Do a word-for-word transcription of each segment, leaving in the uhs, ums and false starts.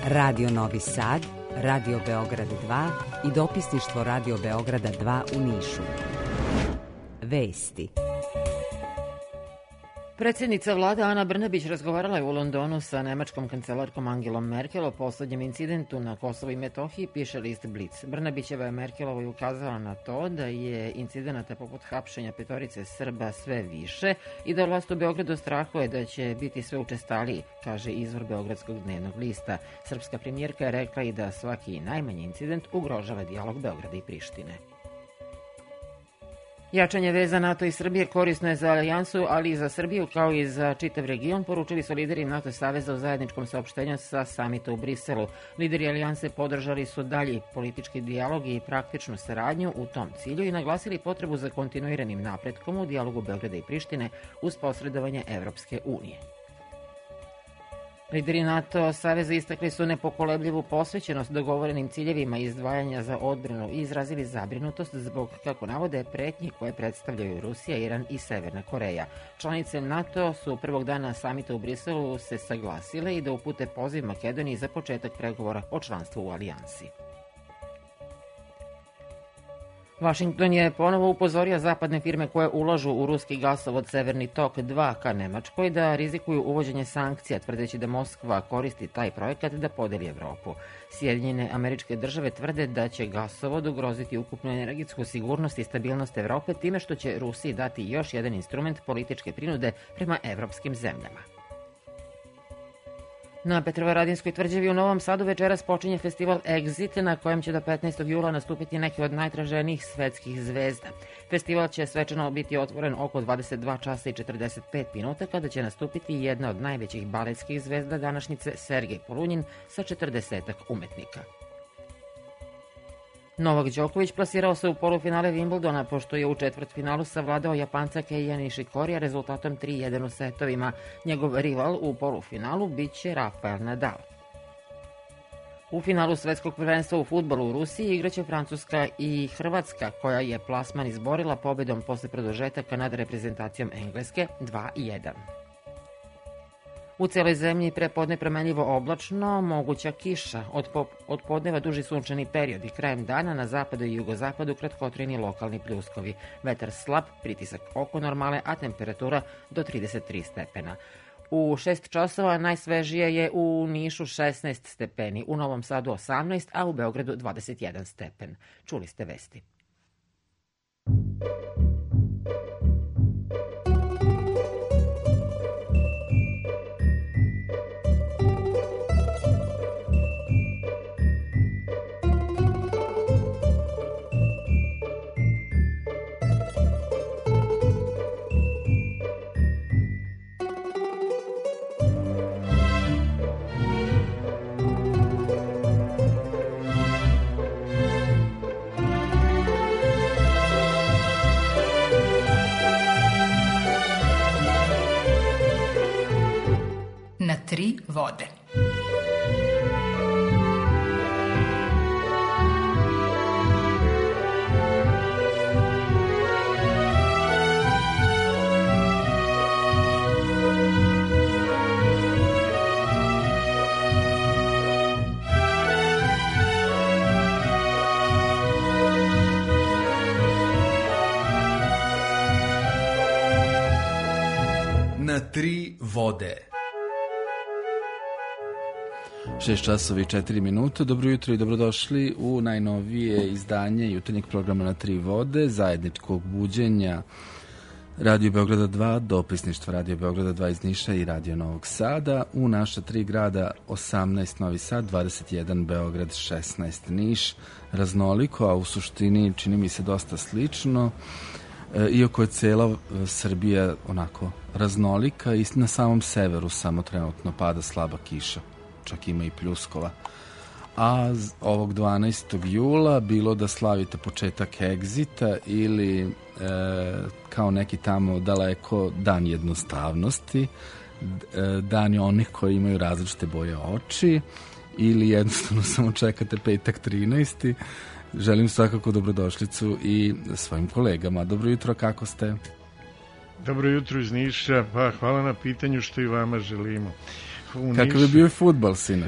Radio Novi Sad, Radio Beograd dva i dopisništvo Radio Beograda dva u Nišu. Vesti. Predsjednica vlade Ana Brnabić razgovarala je u Londonu sa nemačkom kancelarkom Angelom Merkel o poslednjem incidentu na Kosovu i Metohiji, piše list Blic. Brnabićeva je Merkelovoj ukazala na to da je incidenata poput hapšenja petorice Srba sve više i da vlast u Beogradu strahuje da će biti sve učestaliji, kaže izvor Beogradskog dnevnog lista. Srpska premijerka je rekla i da svaki najmanji incident ugrožava dijalog Beograda i Prištine. Jačanje veza NATO i Srbije korisno je za alijansu, ali i za Srbiju kao i za čitav region, poručili su lideri NATO saveza u zajedničkom saopštenju sa samita u Briselu. Lideri alijanse podržali su dalji politički dijalog i praktičnu saradnju u tom cilju i naglasili potrebu za kontinuiranim napretkom u dijalogu Beograda i Prištine uz posredovanje Evropske unije. Lideri NATO saveza istakli su nepokolebljivu posvećenost dogovorenim ciljevima izdvajanja za odbranu i izrazili zabrinutost zbog, kako navode, pretnji koje predstavljaju Rusija, Iran i Severna Koreja. Članice NATO su prvog dana samita u Briselu se saglasile i da upute poziv Makedoniji za početak pregovora o članstvu u alijansi. Vašington je ponovo upozorio zapadne firme koje ulažu u ruski gasovod Severni tok dva ka Nemačkoj da rizikuju uvođenje sankcija, tvrdeći da Moskva koristi taj projekat da podeli Evropu. Sjedinjene Američke Države tvrde da će gasovod ugroziti ukupnu energetsku sigurnost i stabilnost Evrope time što će Rusiji dati još jedan instrument političke prinude prema evropskim zemljama. Na Petrovaradinskoj tvrđavi u Novom Sadu večeras počinje festival Exit, na kojem će do petnaestog jula nastupiti neke od najtraženijih svetskih zvezda. Festival će svečano biti otvoren oko dvadeset dva časa i četrdeset pet minuta, kada će nastupiti jedna od najvećih baletskih zvezda današnjice, Sergej Polunjin, sa četrdesetak umetnika. Novak Đoković plasirao se u polufinale Wimbledona, pošto je u četvrtfinalu savladao Japanca Keija Nishikorija rezultatom tri jedan u setovima. Njegov rival u polufinalu biće Rafael Nadal. U finalu svetskog prvenstva u fudbalu u Rusiji igraće Francuska i Hrvatska, koja je plasman izborila pobedom posle produžetaka nad reprezentacijom Engleske dva jedan. U celoj zemlji prepodne promenljivo oblačno, moguća kiša, od, po, od podneva duži sunčani period i krajem dana na zapadu i jugozapadu kratkotrajni lokalni pljuskovi. Vetar slab, pritisak oko normale, a temperatura do trideset tri stepena. U šest časova najsvežije je u Nišu šesnaest stepeni, u Novom Sadu osamnaest, a u Beogradu dvadeset jedan stepen. Čuli ste vesti. Tri vode. Na tri vode. šest časova i četiri minute. Dobro jutro i dobrodošli u najnovije izdanje jutarnjeg programa Na tri vode, zajedničkog buđenja Radio Beograda dva, dopisništva Radio Beograda dva iz Niša i Radio Novog Sada. U naša tri grada osamnaest Novi Sad, dvadeset jedan Beograd, šesnaest Niš. Raznoliko, a u suštini čini mi se dosta slično. E, iako je cela Srbija onako raznolika i na samom severu samo trenutno pada slaba kiša. Čak ima i pljuskova. A ovog dvanaestog jula bilo da slavite početak Exita ili e, kao neki tamo daleko dan jednostavnosti, e, dan onih koji imaju različite boje oči ili jednostavno samo čekate petak trinaesti. Želim svakako dobrodošlicu i svojim kolegama. Dobro jutro, kako ste? Dobro jutro iz Niša, pa hvala na pitanju, što i vama želimo. U Kakav Niš... je bio fudbal sinoć?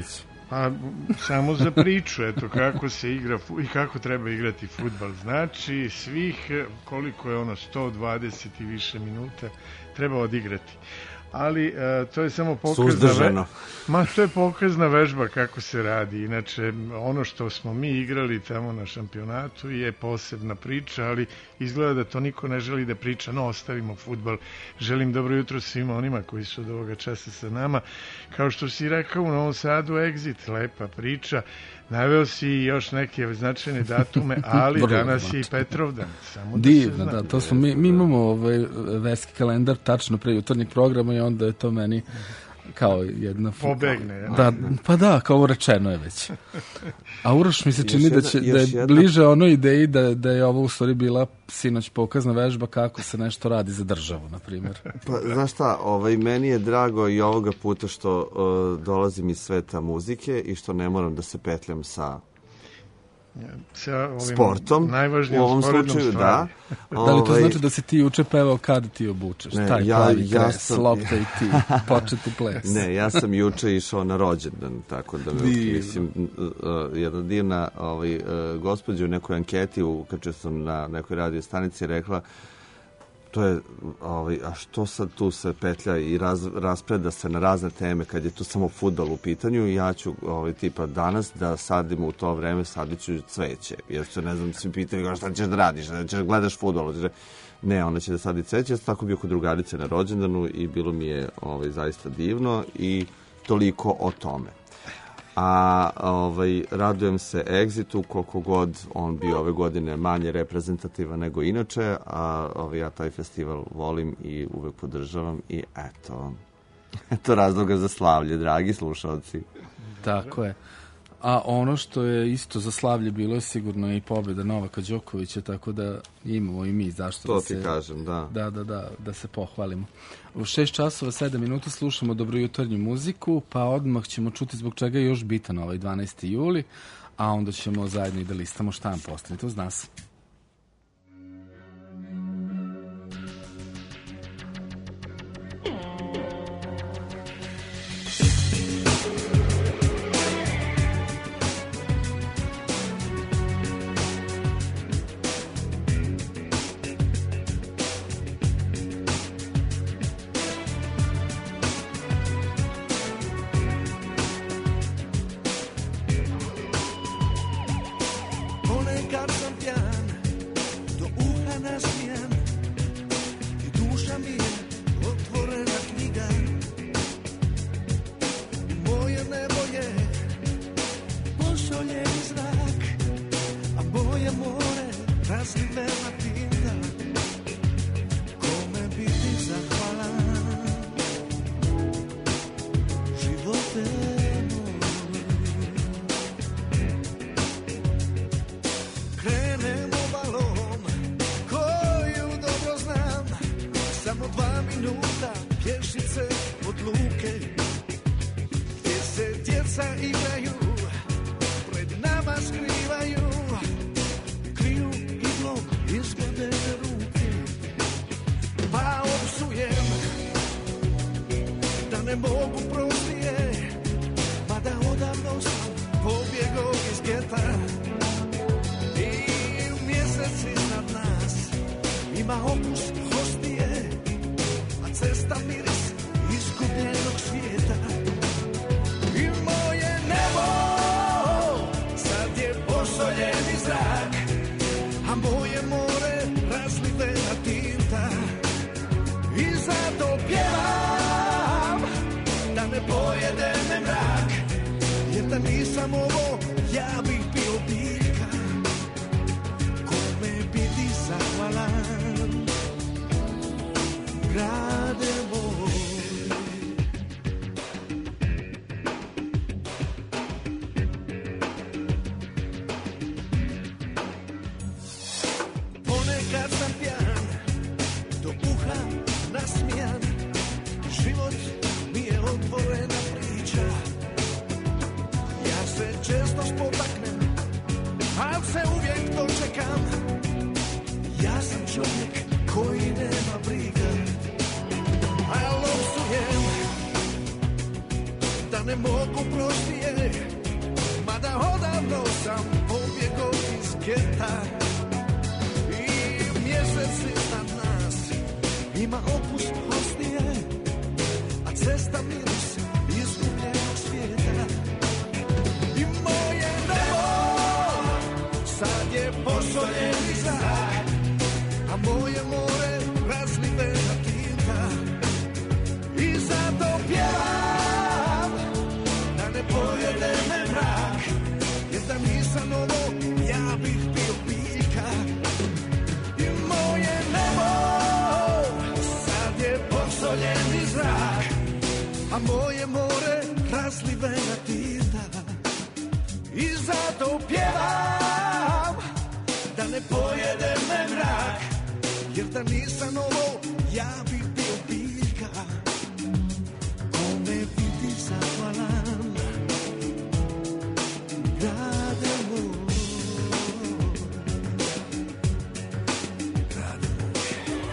Pa samo za priču, eto kako se igra i kako treba igrati fudbal. Znači svih, koliko je ono, sto dvadeset i više minuta treba odigrati. Ali e, to je samo pokazna vežba. Ma to je pokazna vežba kako se radi. Inače, ono što smo mi igrali tamo na šampionatu je posebna priča, ali izgleda da to niko ne želi da priča. No, ostavimo fudbal. Želim dobro jutro svima onima koji su od ovoga časa sa nama. Kao što si rekao, u Novom Sadu Exit, lepa priča. Naveo si još neke značajne datume, ali danas je i Petrovdan. Samo da divno, da, to smo mi, mi imamo ovaj verski kalendar tačno pre jutarnjeg programa i onda je to meni kao jedna... Pobegne, ja. Da, pa da, kao rečeno je već. A Uroš mi se čini jedna, da, će, da je jedna... bliže onoj ideji da, da je ovo u stvari bila sinoć pokazna vežba kako se nešto radi za državu, na primjer. Pa, znaš šta, ovaj, meni je drago i ovoga puta što uh, dolazim iz sveta muzike i što ne moram da se petljam sa sportom, u ovom slučaju, da. Da li to znači da si ti juče pevao kad ti obučeš? Ne, taj ja, plavi ja kres, sam... lopta i ti, početi ples. Ne, ja sam juče išao na rođendan, tako da me, mislim, uh, jedna divna ovaj, uh, gospođa u nekoj anketi, ukačio sam na nekoj radio stanici, rekla to je, ovaj, a što sad tu se petlja i raz, raspreda se na razne teme kad je tu samo fudbal u pitanju, ja ću ovaj, tipa danas da sadim u to vreme, sadit ću cveće, jer se ne znam, svi pitaju šta ćeš da radiš, da ćeš gledaš fudbal, ne, ona će da sadi cveće, ja sam tako bio kod drugarice na rođendanu i bilo mi je ovaj, zaista divno i toliko o tome. A ovaj, radujem se Exitu, koliko god on bio ove godine manje reprezentativan nego inače, a ovaj, ja taj festival volim i uvek podržavam i eto, eto razloga za slavlje, dragi slušalci. Tako je. A ono što je isto za slavlje bilo je sigurno i pobjeda Novaka Đokovića, tako da imamo i mi zašto to da ti se... kažem, da. Da, da, da, da se pohvalimo. U šest časova sedam minuta slušamo dobrojutarnju muziku, pa odmah ćemo čuti zbog čega je još bitan ovaj dvanaesti juli, a onda ćemo zajedno i da listamo štampu. Ostanite uz nas. Ne mogu prostije vjetar i mjesec iznad nas ima opus hostije, a cesta miris izgubljenog svijeta. I moje nebo sad je posoljeni zrak, a moje more razlivena tinta. I zato pjevam da ne pojede me mrak, jer da nisam ovo ja bih bio biljka. I moje nebo sad je posoljeni zrak, a moje more razlivena tinta. I zato pjevam da ne pojede me mrak, jer da nisam ovo ja bih bio biljka. Ko me vidi zahvalan, grade moj, grade moj.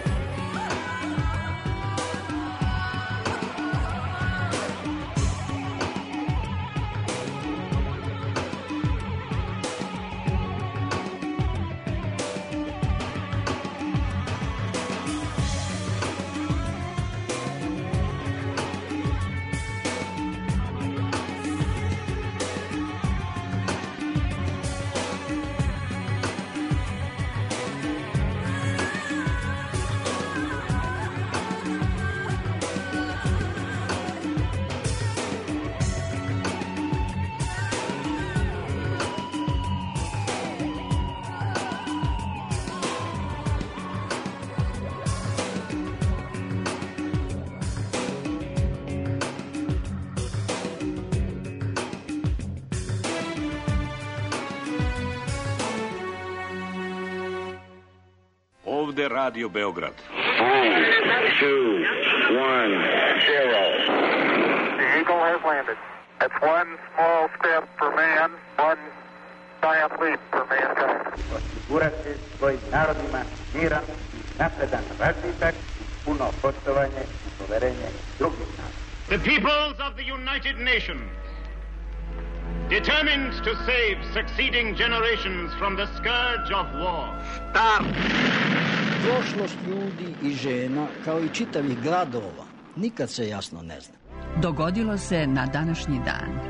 Ovde Radio Beograd. Three, two, one, zero. The Eagle has landed. That's one small step for man, one giant leap for mankind. Osigurati svojim narodima miran, napredan razvitak, puno poštovanje i poverenje drugih naroda. The peoples of the United Nations, determined to save succeeding generations from the scourge of war. Start! Prošlost ljudi i žena, kao i čitavih gradova, nikad se jasno ne zna. Dogodilo se na današnji dan.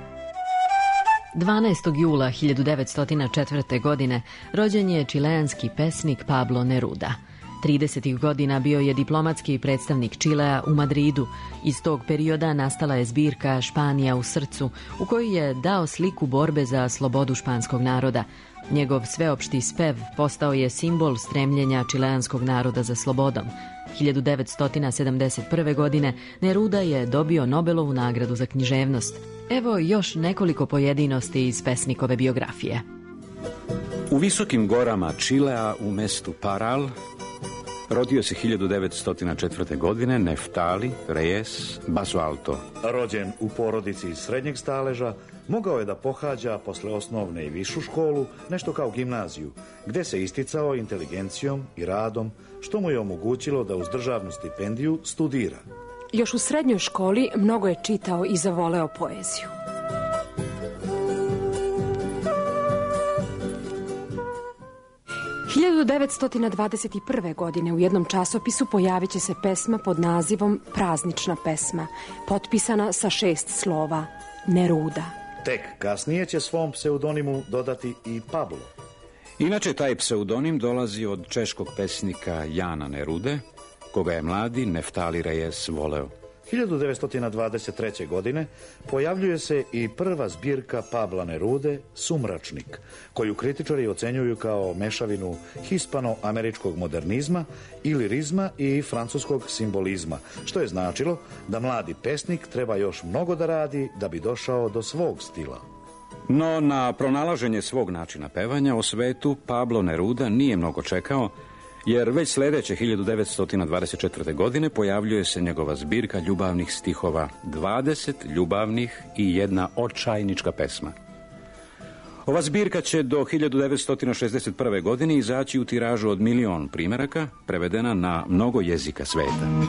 dvanaestog jula hiljadu devetsto četvrte. godine rođen je čileanski pesnik Pablo Neruda. tridesetih godina bio je diplomatski predstavnik Čilea u Madridu. Iz tog perioda nastala je zbirka Španija u srcu, u kojoj je dao sliku borbe za slobodu španskog naroda. Njegov sveopšti spev postao je simbol stremljenja čileanskog naroda za slobodom. hiljadu devetsto sedamdeset prve. godine Neruda je dobio Nobelovu nagradu za književnost. Evo još nekoliko pojedinosti iz pesnikove biografije. U visokim gorama Čilea u mestu Paral rodio se hiljadu devetsto četvrte. godine Neftali Reyes Basualto. Rođen u porodici iz srednjeg staleža, mogao je da pohađa posle osnovne i višu školu nešto kao gimnaziju, gde se isticao inteligencijom i radom, što mu je omogućilo da uz državnu stipendiju studira. Još u srednjoj školi mnogo je čitao i zavoleo poeziju. hiljadu devetsto dvadeset prve. godine u jednom časopisu pojavit će se pesma pod nazivom Praznična pesma, potpisana sa šest slova Neruda. Tek kasnije će svom pseudonimu dodati i Pablo. Inače, taj pseudonim dolazi od češkog pesnika Jana Nerude, koga je mladi Neftali Reyes voleo. hiljadu devetsto dvadeset treće. godine pojavljuje se i prva zbirka Pabla Nerude, Sumračnik, koju kritičari ocenjuju kao mešavinu hispano-američkog modernizma, ilirizma i francuskog simbolizma, što je značilo da mladi pesnik treba još mnogo da radi da bi došao do svog stila. No, na pronalaženje svog načina pevanja o svetu Pablo Neruda nije mnogo čekao, jer već sledeće hiljadu devetsto dvadeset četvrte. godine pojavljuje se njegova zbirka ljubavnih stihova, dvadeset ljubavnih i jedna očajnička pesma. Ova zbirka će do hiljadu devetsto šezdeset prve. godine izaći u tiražu od milion primeraka, prevedena na mnogo jezika sveta.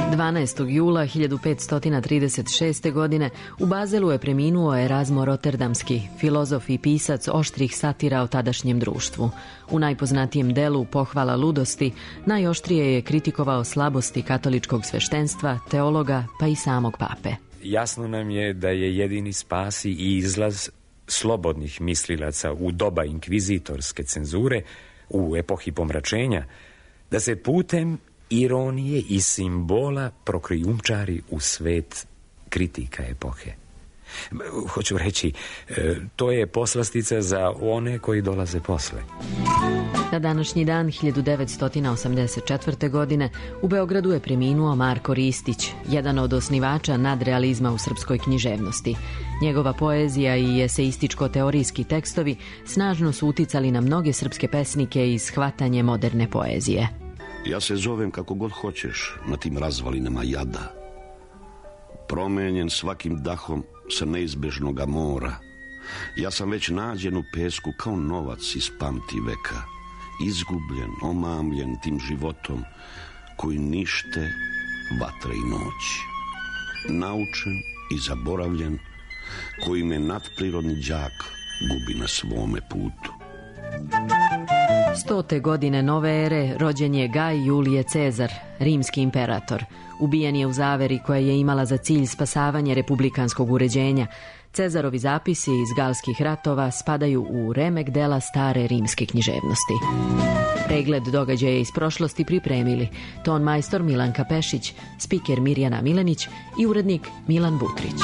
dvanaestog jula hiljadu petsto trideset šeste. godine u Bazelu je preminuo Erazmo Roterdamski, filozof i pisac oštrih satira o tadašnjem društvu. U najpoznatijem delu Pohvala ludosti najoštrije je kritikovao slabosti katoličkog sveštenstva, teologa pa i samog pape. Jasno nam je da je jedini spas i izlaz slobodnih mislilaca u doba inkvizitorske cenzure, u epohi pomračenja, da se putem ironije i simbola prokrijumčari u svet kritika epohe. Hoću reći, to je poslastica za one koji dolaze posle. Na današnji dan hiljadu devetsto osamdeset četvrte. godine u Beogradu je preminuo Marko Ristić, jedan od osnivača nadrealizma u srpskoj književnosti. Njegova poezija i eseističko-teorijski tekstovi snažno su uticali na mnoge srpske pesnike i shvatanje moderne poezije. Ja se zovem kako god hoćeš na tim razvalinama jada, promenjen svakim dahom sa neizbežnoga mora. Ja sam već nađen u pesku kao novac iz pamti veka, izgubljen, omamljen tim životom koji nište vatra i noć, naučen i zaboravljen, koji me nadprirodni đak gubi na svome putu. Stote godine nove ere rođen je Gaj Julije Cezar, rimski imperator. Ubijen je u zaveri koja je imala za cilj spasavanje republikanskog uređenja. Cezarovi zapisi iz galskih ratova spadaju u remek dela stare rimske književnosti. Pregled događaja iz prošlosti pripremili ton majstor Milanka Pešić, spiker Mirjana Milenić i urednik Milan Butrić.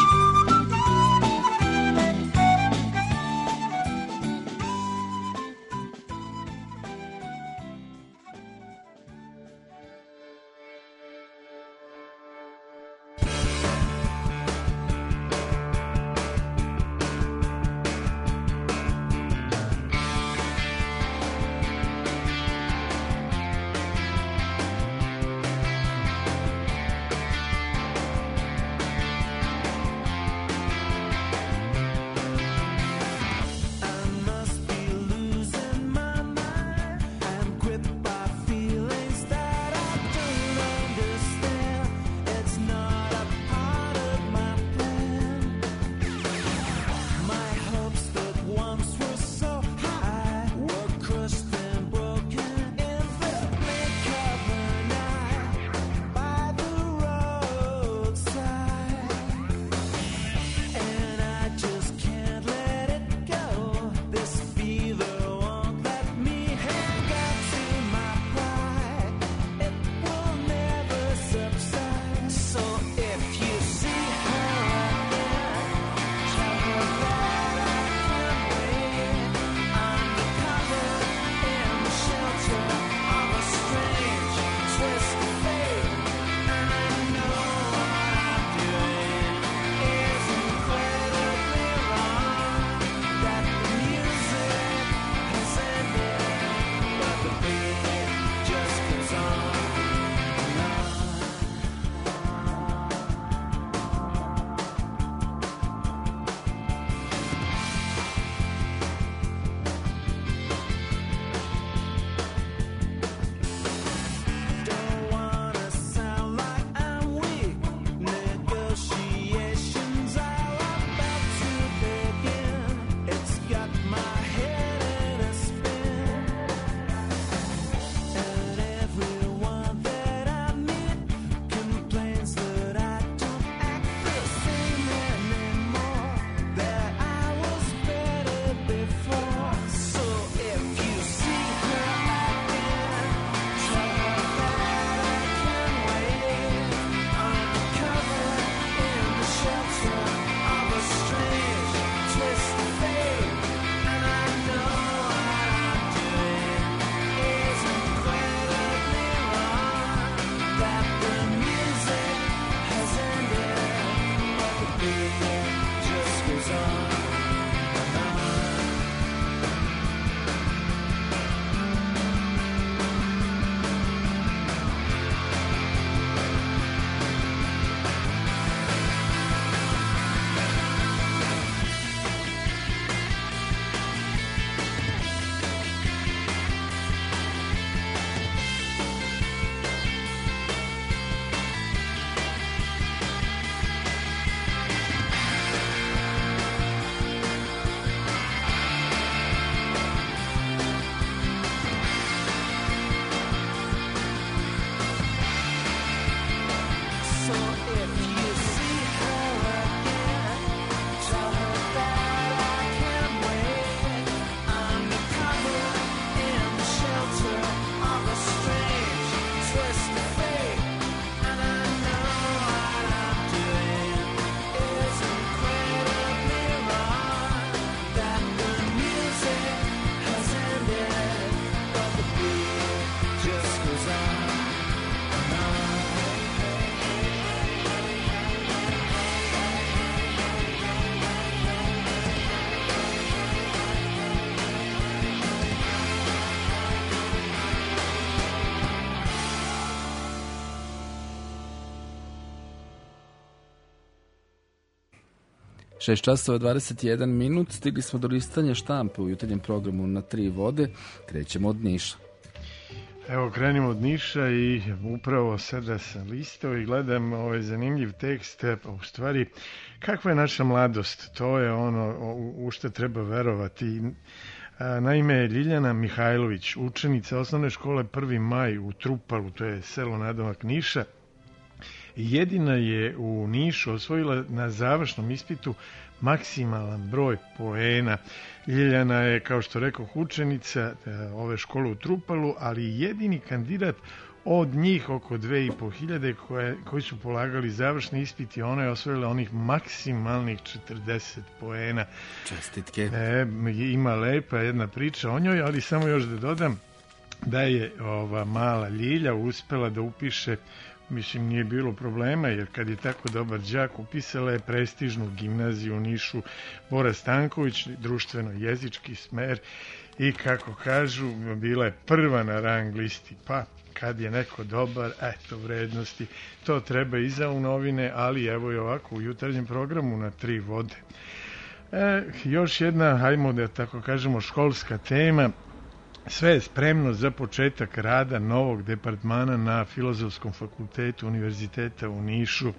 šest časova dvadeset jedan minut, stigli smo do listanja štampe u jutarnjem programu na tri vode. Krećemo od Niša. Evo, krenimo od Niša i upravo sada sam listao i gledam ovaj zanimljiv tekst, u stvari kakva je naša mladost, to je ono u što treba verovati. Naime, Ljiljana Mihajlović, učenica osnovne škole prvi maj u Trupalu, to je selo nadomak Niša, jedina je u Nišu osvojila na završnom ispitu maksimalan broj poena. Ljiljana je, kao što rekoh, učenica ove škole u Trupalu, ali jedini kandidat od njih oko dve i po hiljade koje, koji su polagali završni ispit i ona je osvojila onih maksimalnih četrdeset poena. Čestitke. E, ima lepa jedna priča o njoj, ali samo još da dodam da je ova mala Ljilja uspela da upiše, mislim nije bilo problema, jer kad je tako dobar đak, upisala je prestižnu gimnaziju u Nišu Bora Stanković, društveno-jezički smer i kako kažu, bila je prva na rang listi, pa kad je neko dobar, eto vrednosti, to treba iza u novine, ali evo je ovako u jutarnjem programu na tri vode. E, još jedna, hajmo da tako kažemo, školska tema. Sve je spremno za početak rada novog departmana na Filozofskom fakultetu Univerziteta u Nišu.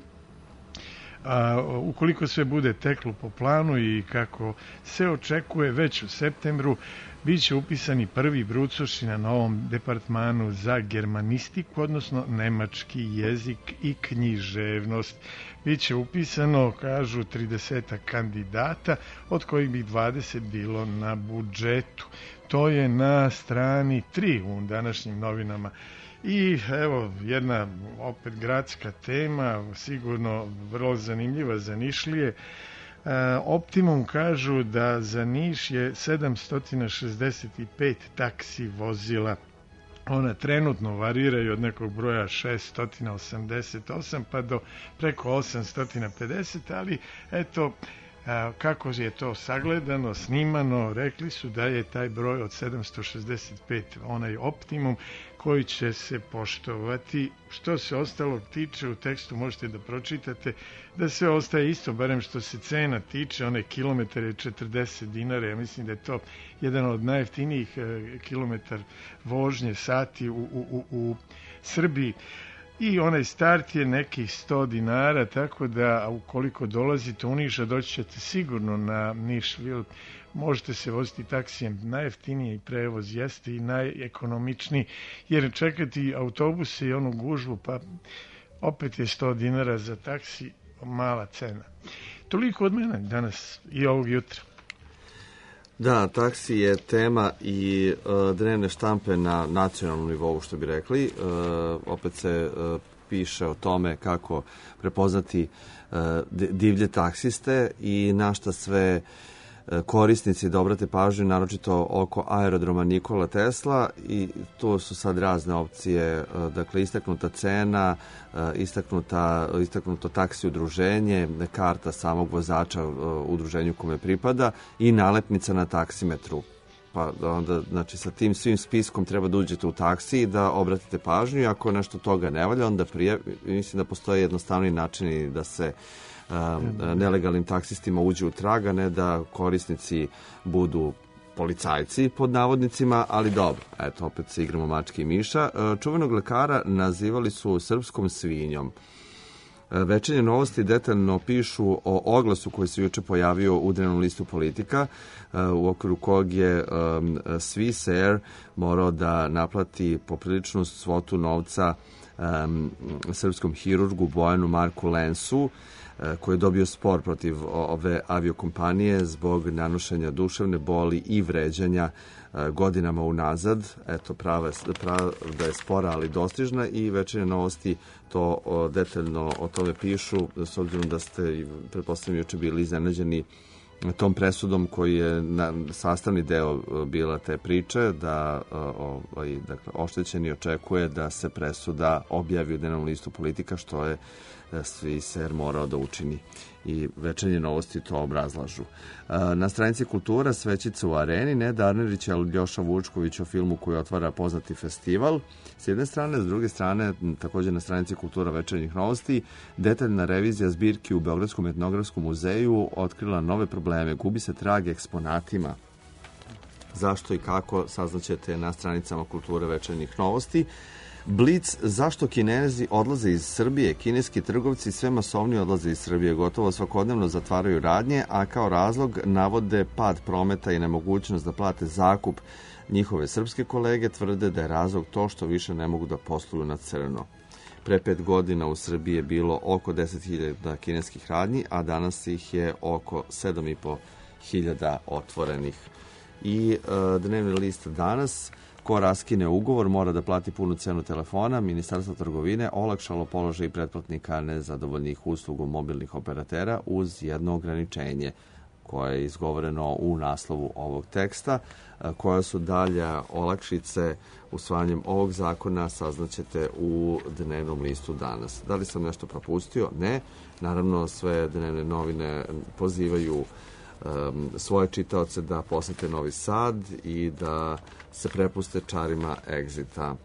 A, ukoliko sve bude teklo po planu i kako se očekuje, već u septembru bit će upisani prvi brucoši na novom departmanu za germanistiku, odnosno nemački jezik i književnost. Biće upisano, kažu, trideset kandidata, od kojih bi dvadeset bilo na budžetu. To je na strani tri u današnjim novinama. I evo, jedna opet gradska tema, sigurno vrlo zanimljiva za Nišlije. E, Optimum kažu da za Niš je sedamsto šezdeset pet taksi vozila. Ona trenutno variraju od nekog broja šesto osamdeset osam pa do preko osamsto pedeset, ali eto, kako je to sagledano, snimano, rekli su da je taj broj od sedamsto šezdeset pet onaj optimum koji će se poštovati. Što se ostalog tiče, u tekstu možete da pročitate da sve ostaje isto, barem što se cena tiče, one kilometre četrdeset dinara, ja mislim da je to jedan od najjeftinijih kilometar vožnje sati u, u, u, u Srbiji. I onaj start je nekih sto dinara, tako da ukoliko dolazite u Niš, a doći ćete sigurno na Nišvil, možete se voziti taksijem. Najjeftiniji prevoz jeste i najekonomičniji, jer čekati autobuse i onu gužvu, pa opet je sto dinara za taksi, mala cena. Toliko od mene danas i ovog jutra. Da, taksi je tema i uh, dnevne štampe na nacionalnom nivou, što bi rekli. Uh, opet se uh, piše o tome kako prepoznati uh, divlje taksiste i na šta sve uh, korisnici da obrate pažnju, naročito oko aerodroma Nikola Tesla, i tu su sad razne opcije, uh, dakle istaknuta cena, uh, istaknuta, istaknuto taksi udruženje, karta samog vozača uh, udruženju kome pripada i nalepnica na taksimetru. Pa onda, znači, sa tim svim spiskom treba da uđete u taksi i da obratite pažnju, i ako nešto toga ne valja, onda prije, mislim da postoje jednostavni načini da se um, nelegalnim taksistima uđe u trag, a ne da korisnici budu policajci, pod navodnicima, ali dobro, eto, opet se igramo mačke i miša. Čuvenog lekara nazivali su srpskom svinjom. Večernje novosti detaljno pišu o oglasu koji se juče pojavio u dnevnom listu Politika, u okviru kog je um, Swiss Air morao da naplati popriličnu svotu novca um, srpskom hirurgu Bojanu Marku Lensu, koji je dobio spor protiv ove aviokompanije zbog nanošenja duševne boli i vređanja godinama unazad. Eto, prava, pravda je spora, ali dostižna, i Večernje novosti to o, detaljno o tome pišu, s obzirom da ste, pretpostavljam, juče bili iznenađeni tom presudom koji je na, sastavni deo bila te priče, da ovaj, dakle, oštećeni očekuje da se presuda objavi u dnevnom listu Politika, što je ser morao da učini. I Večernje novosti to obrazlažu. Na stranici Kultura Svećica u areni, Neda Arnerić i Aljoša Vučković o filmu koji otvara poznati festival. S jedne strane, s druge strane, također na stranici Kultura Večernjih novosti, detaljna revizija zbirki u Beogradskom etnografskom muzeju otkrila nove probleme. Gubi se trag eksponatima. Zašto i kako saznaćete na stranicama Kulture Večernjih novosti. Blic, zašto Kinezi odlaze iz Srbije? Kineski trgovci sve masovnije odlaze iz Srbije, gotovo svakodnevno zatvaraju radnje, a kao razlog navode pad prometa i nemogućnost da plate zakup. Njihove srpske kolege tvrde da je razlog to što više ne mogu da posluju na crno. Pre pet godina u Srbiji je bilo oko deset hiljada kineskih radnji, a danas ih je oko sedam i po hiljada otvorenih. I e, dnevni list danas, ko raskine ugovor mora da plati punu cenu telefona. Ministarstvo trgovine olakšalo položaj pretplatnika nezadovoljnih uslugom mobilnih operatera uz jedno ograničenje koje je izgovoreno u naslovu ovog teksta. Koja su dalja olakšice usvajanjem ovog zakona saznaćete u dnevnom listu danas. Da li sam nešto propustio? Ne. Naravno, sve dnevne novine pozivaju um, svoje čitaoce da posete Novi Sad i da se prepuste čarima Exita.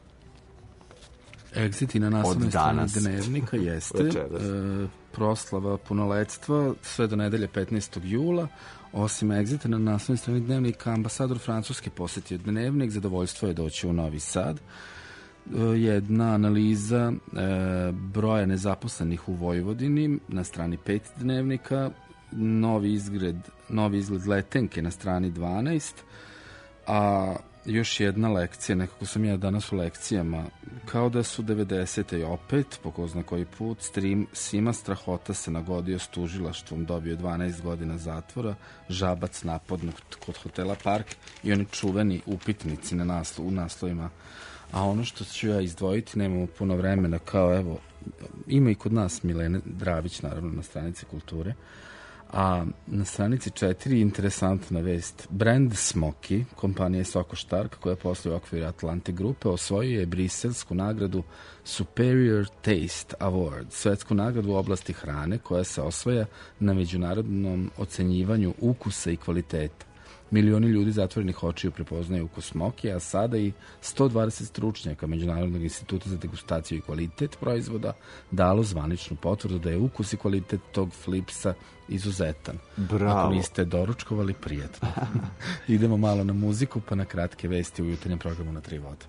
Exit i na naslovnoj strani dnevnika jeste e, proslava punoletstva sve do nedelje petnaestog jula. Osim Exita na naslovnoj strani dnevnika, ambasador Francuske posjetio dnevnik, zadovoljstvo je doći u Novi Sad. E, jedna analiza e, broja nezaposlenih u Vojvodini na strani pet dnevnika, novi izgled, novi izgled letenke na strani dvanaest, a još jedna lekcija, nekako sam ja danas u lekcijama, kao da su devedesete i opet, po ko zna koji put, stream Sima Strahota se nagodio s tužilaštvom, dobio dvanaest godina zatvora, Žabac napadnut kod hotela Park i oni čuveni upitnici na naslo, u naslovima. A ono što ću ja izdvojiti, nemamo puno vremena, kao evo, ima i kod nas Milene Dravić, naravno, na stranici Kulture. A na stranici četiri interesantna vest. Brand Smoky, kompanija Soko Stark, koja posluje u okviru Atlante grupe, osvojio je briselsku nagradu Superior Taste Award, svetsku nagradu u oblasti hrane koja se osvaja na međunarodnom ocenjivanju ukusa i kvaliteta. Milioni ljudi zatvorenih očiju prepoznaju ukus smoki, a sada i sto dvadeset stručnjaka Međunarodnog instituta za degustaciju i kvalitet proizvoda dalo zvaničnu potvrdu da je ukus i kvalitet tog flipsa izuzetan. Bravo. Ako niste doručkovali, prijatno. Idemo malo na muziku, pa na kratke vesti u jutarnjem programu na Tri vode.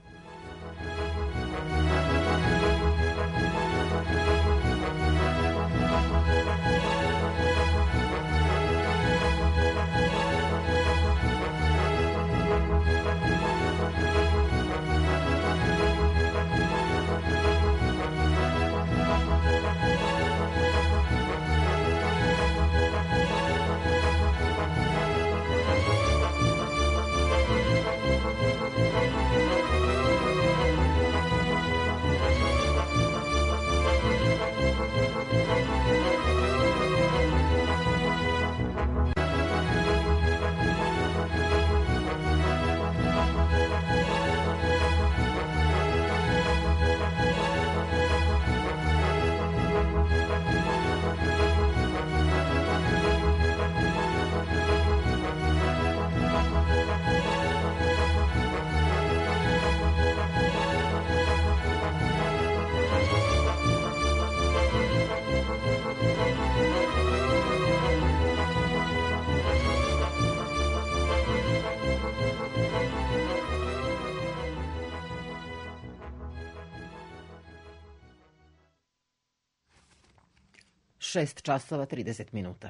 šest časova trideset minuta.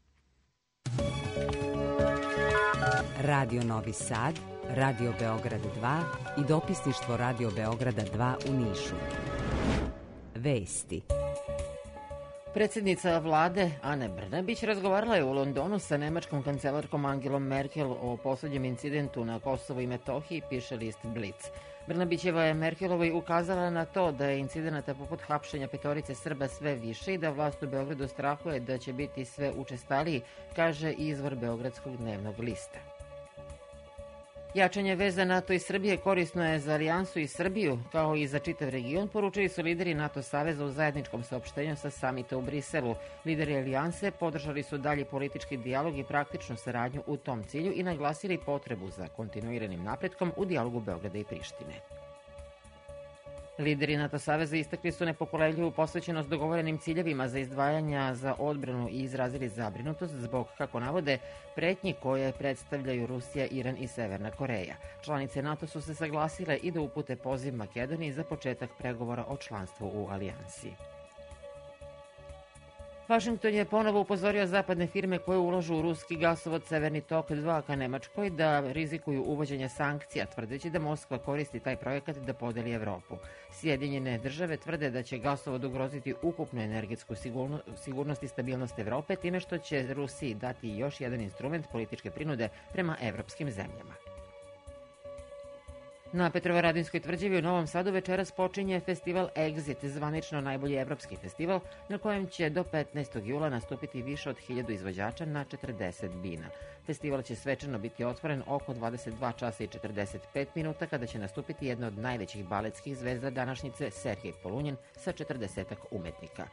Radio Novi Sad, Radio Beograd dva i dopisništvo Radio Beograda dva u Nišu. Vesti. Predsjednica vlade Ane Brnabić razgovarala je u Londonu sa nemačkom kancelarkom Angelom Merkel o posljednjem incidentu na Kosovu i Metohiji, piše list Blic. Brnabićeva je Merkelovoj ukazala na to da je incidenata poput hapšenja petorice Srba sve više i da vlast u Beogradu strahuje da će biti sve učestaliji, kaže izvor Beogradskog dnevnog lista. Jačanje veza NATO i Srbije korisno je za Alijansu i Srbiju, kao i za čitav region, poručili su lideri NATO saveza u zajedničkom saopštenju sa samita u Briselu. Lideri Alijanse podržali su dalji politički dijalog i praktičnu saradnju u tom cilju i naglasili potrebu za kontinuiranim napretkom u dijalogu Beograda i Prištine. Lideri NATO saveza istakli su nepokolebljivu posvećenost dogovorenim ciljevima za izdvajanja za odbranu i izrazili zabrinutost zbog, kako navode, pretnji koje predstavljaju Rusija, Iran i Severna Koreja. Članice NATO su se saglasile i da upute poziv Makedoniji za početak pregovora o članstvu u alijansi. Vašington je ponovo upozorio zapadne firme koje ulažu u ruski gasovod Severni tok dva ka Nemačkoj da rizikuju uvođenje sankcija, tvrdeći da Moskva koristi taj projekat da podeli Evropu. Sjedinjene države tvrde da će gasovod ugroziti ukupnu energetsku sigurnost i stabilnost Evrope time što će Rusiji dati još jedan instrument političke prinude prema evropskim zemljama. Na Petrovaradinskoj tvrđavi u Novom Sadu večeras počinje festival Exit, zvanično najbolji evropski festival, na kojem će do petnaestog jula nastupiti više od hiljadu izvođača na četrdeset bina. Festival će svečano biti otvoren oko dvadeset dva časa i četrdeset pet minuta, kada će nastupiti jedna od najvećih baletskih zvezda današnjice, Sergej Polunjin, sa četrdesetak umetnika.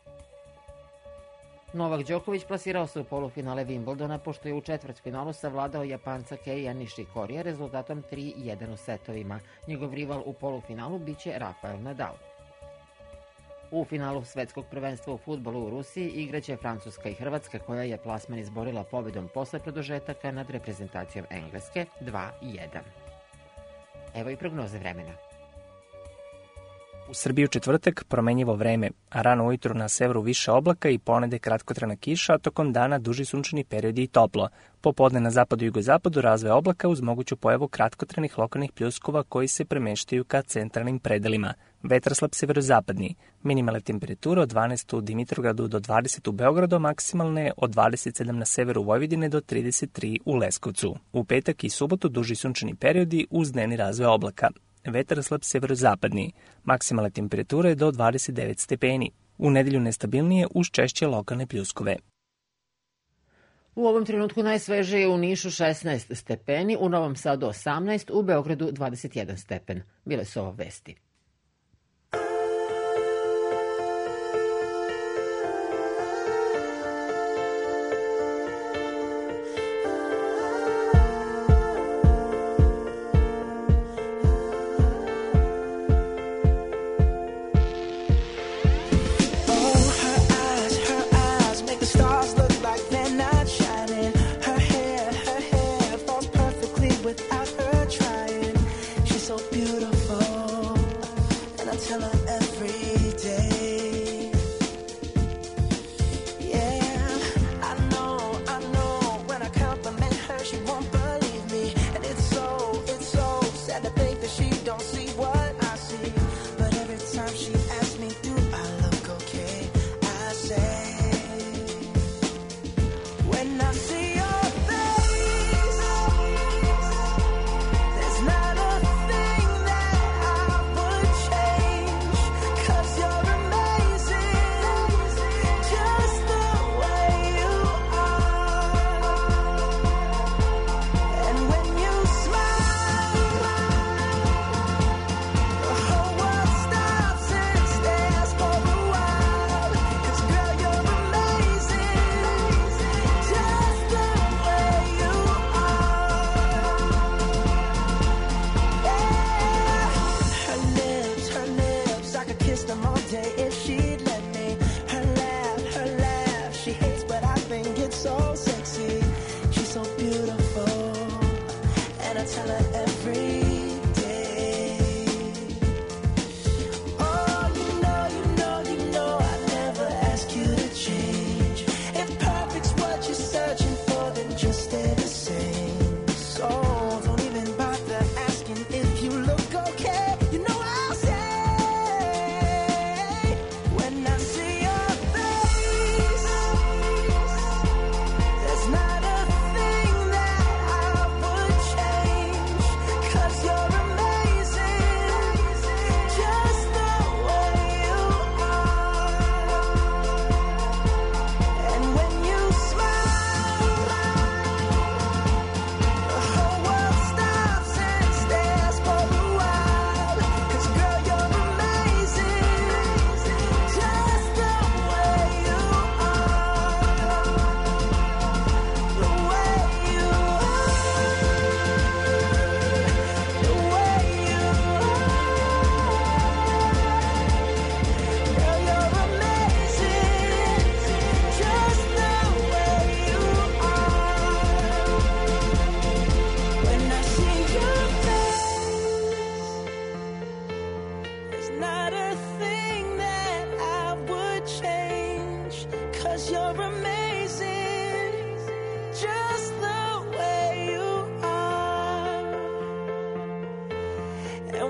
Novak Đoković plasirao se u polufinale Wimbledona, pošto je u četvrtfinalu savladao Japanca Keija Nišikorija rezultatom tri jedan u setovima. Njegov rival u polufinalu biće Rafael Nadal. U finalu svetskog prvenstva u fudbalu u Rusiji igraće Francuska i Hrvatska, koja je plasman izborila pobedom posle produžetaka nad reprezentacijom Engleske dva jedan. Evo i prognoze vremena. U Srbiji u četvrtak promenjivo vreme, a rano ujutru na severu više oblaka i ponede kratkotrajna kiša, a tokom dana duži sunčani periodi i toplo. Popodne na zapadu i jugozapadu razvoj oblaka uz moguću pojavu kratkotrajnih lokalnih pljuskova koji se premeštaju ka centralnim predelima. Vetar slab severozapadni. Minimalne temperature od dvanaest u Dimitrovgradu do dvadeset u Beogradu, maksimalne od dvadeset sedam na severu Vojvodine do trideset tri u Leskovcu. U petak i subotu duži sunčani periodi uz dnevni razvoj oblaka. Vetar slab severozapadni, maksimalne temperature do dvadeset devet stepeni. U nedelju nestabilnije uz češće lokalne pljuskove. U ovom trenutku najsvežije je u Nišu šesnaest stepeni, u Novom Sadu osamnaest, u Beogradu dvadeset jedan stepen. Bile su ovo vesti. Cause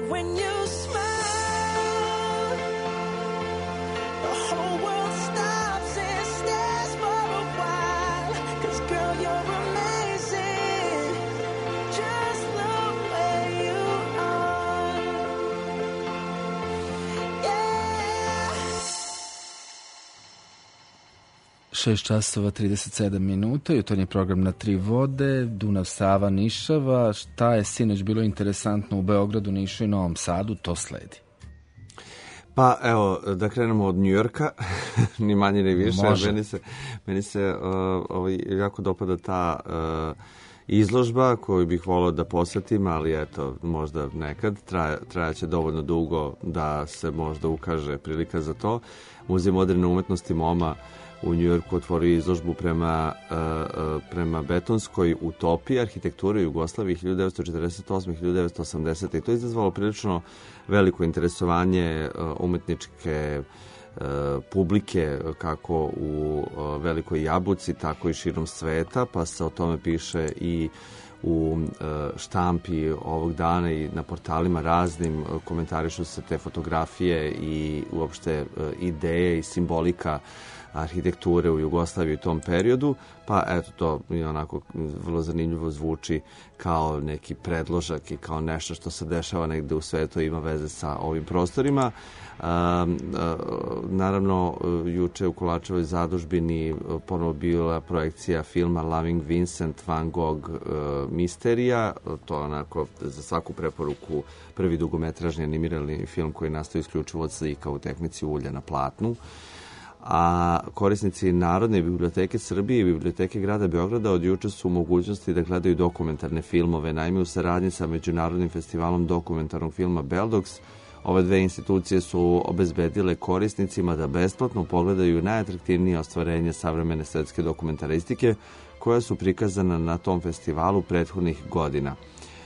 love when you smile. The whole world stops and stares for a while. 'Cause girl, you're amazing, just the way you are. Yeah. šest časova trideset sedam minuta, jutarnji program na tri vode, Dunav, Sava, Nišava. Šta je sinoć bilo interesantno u Beogradu, Nišu i Novom Sadu, to sledi. Pa evo, da krenemo od Njujorka, ni manje ni više. Može. Meni se, meni se uh, ovaj, jako dopada ta uh, izložba koju bih volio da posjetim, ali eto, možda nekad, traja, trajaće dovoljno dugo da se možda ukaže prilika za to. Muzej moderne umetnosti MoMA u Njujorku otvorio izložbu prema, uh, prema betonskoj utopiji arhitekture Jugoslavije hiljadu devetsto četrdeset osme do hiljadu devetsto osamdesete. I to je izazvalo prilično veliko interesovanje uh, umetničke uh, publike kako u uh, Velikoj Jabuci, tako i širom sveta, pa se o tome piše i u uh, štampi ovog dana i na portalima raznim, uh, komentarišu se te fotografije i uopšte uh, ideje i simbolika arhitekture u Jugoslaviji u tom periodu, pa eto to je onako vrlo zanimljivo zvuči kao neki predložak i kao nešto što se dešava negde u svetu i ima veze sa ovim prostorima. Um, uh, naravno, juče u Kolačevoj zadužbini ponovo bila projekcija filma Loving Vincent van Gogh uh, Misterija. To je onako za svaku preporuku prvi dugometražni animirani film koji nastoji isključivo od slika u tehnici ulja na platnu. A korisnici Narodne biblioteke Srbije i Biblioteke grada Beograda od juče su u mogućnosti da gledaju dokumentarne filmove. Naime, u saradnji sa Međunarodnim festivalom dokumentarnog filma Beldox, ove dve institucije su obezbedile korisnicima da besplatno pogledaju najatraktivnije ostvarenje savremene svetske dokumentaristike koja su prikazana na tom festivalu prethodnih godina.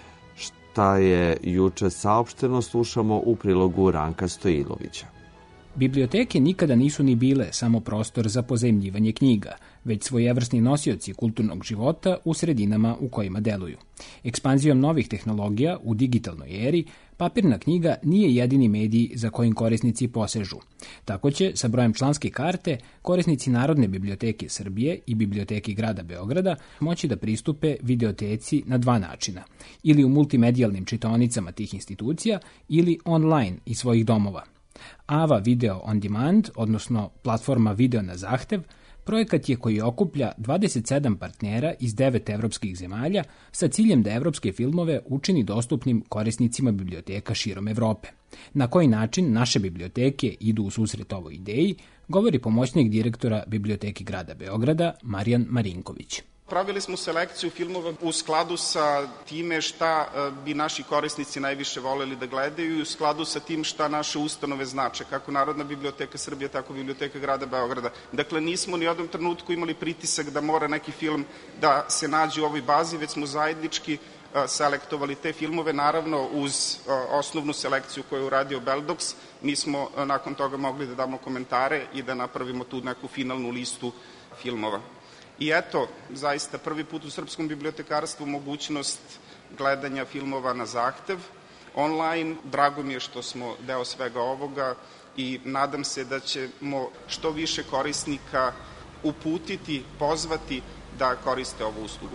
Šta je juče saopšteno, slušamo u prilogu Ranka Stojilovića. Biblioteke nikada nisu ni bile samo prostor za pozajmljivanje knjiga, već svojevrsni nosioci kulturnog života u sredinama u kojima deluju. Ekspanzijom novih tehnologija u digitalnoj eri, papirna knjiga nije jedini medij za kojim korisnici posežu. Tako će, sa brojem članske karte, korisnici Narodne biblioteke Srbije i Biblioteke grada Beograda moći da pristupe videoteci na dva načina, ili u multimedijalnim čitaonicama tih institucija, ili online iz svojih domova. Ava Video on Demand, odnosno platforma Video na zahtev, projekat je koji okuplja dvadeset sedam partnera iz devet evropskih zemalja sa ciljem da evropske filmove učini dostupnim korisnicima biblioteka širom Evrope. Na koji način naše biblioteke idu u susret ovoj ideji, govori pomoćnik direktora Biblioteke grada Beograda Marijan Marinković. Pravili smo selekciju filmova u skladu sa time šta bi naši korisnici najviše voleli da gledaju i u skladu sa tim šta naše ustanove znače, kako Narodna biblioteka Srbije, tako i Biblioteka grada Beograda. Dakle, nismo ni u jednom trenutku imali pritisak da mora neki film da se nađe u ovoj bazi, već smo zajednički selektovali te filmove, naravno uz osnovnu selekciju koju je uradio Beldox. Mi smo nakon toga mogli da damo komentare i da napravimo tu neku finalnu listu filmova. I eto, zaista prvi put u srpskom bibliotekarstvu mogućnost gledanja filmova na zahtev, online. Drago mi je što smo deo svega ovoga i nadam se da ćemo što više korisnika uputiti, pozvati da koriste ovu uslugu.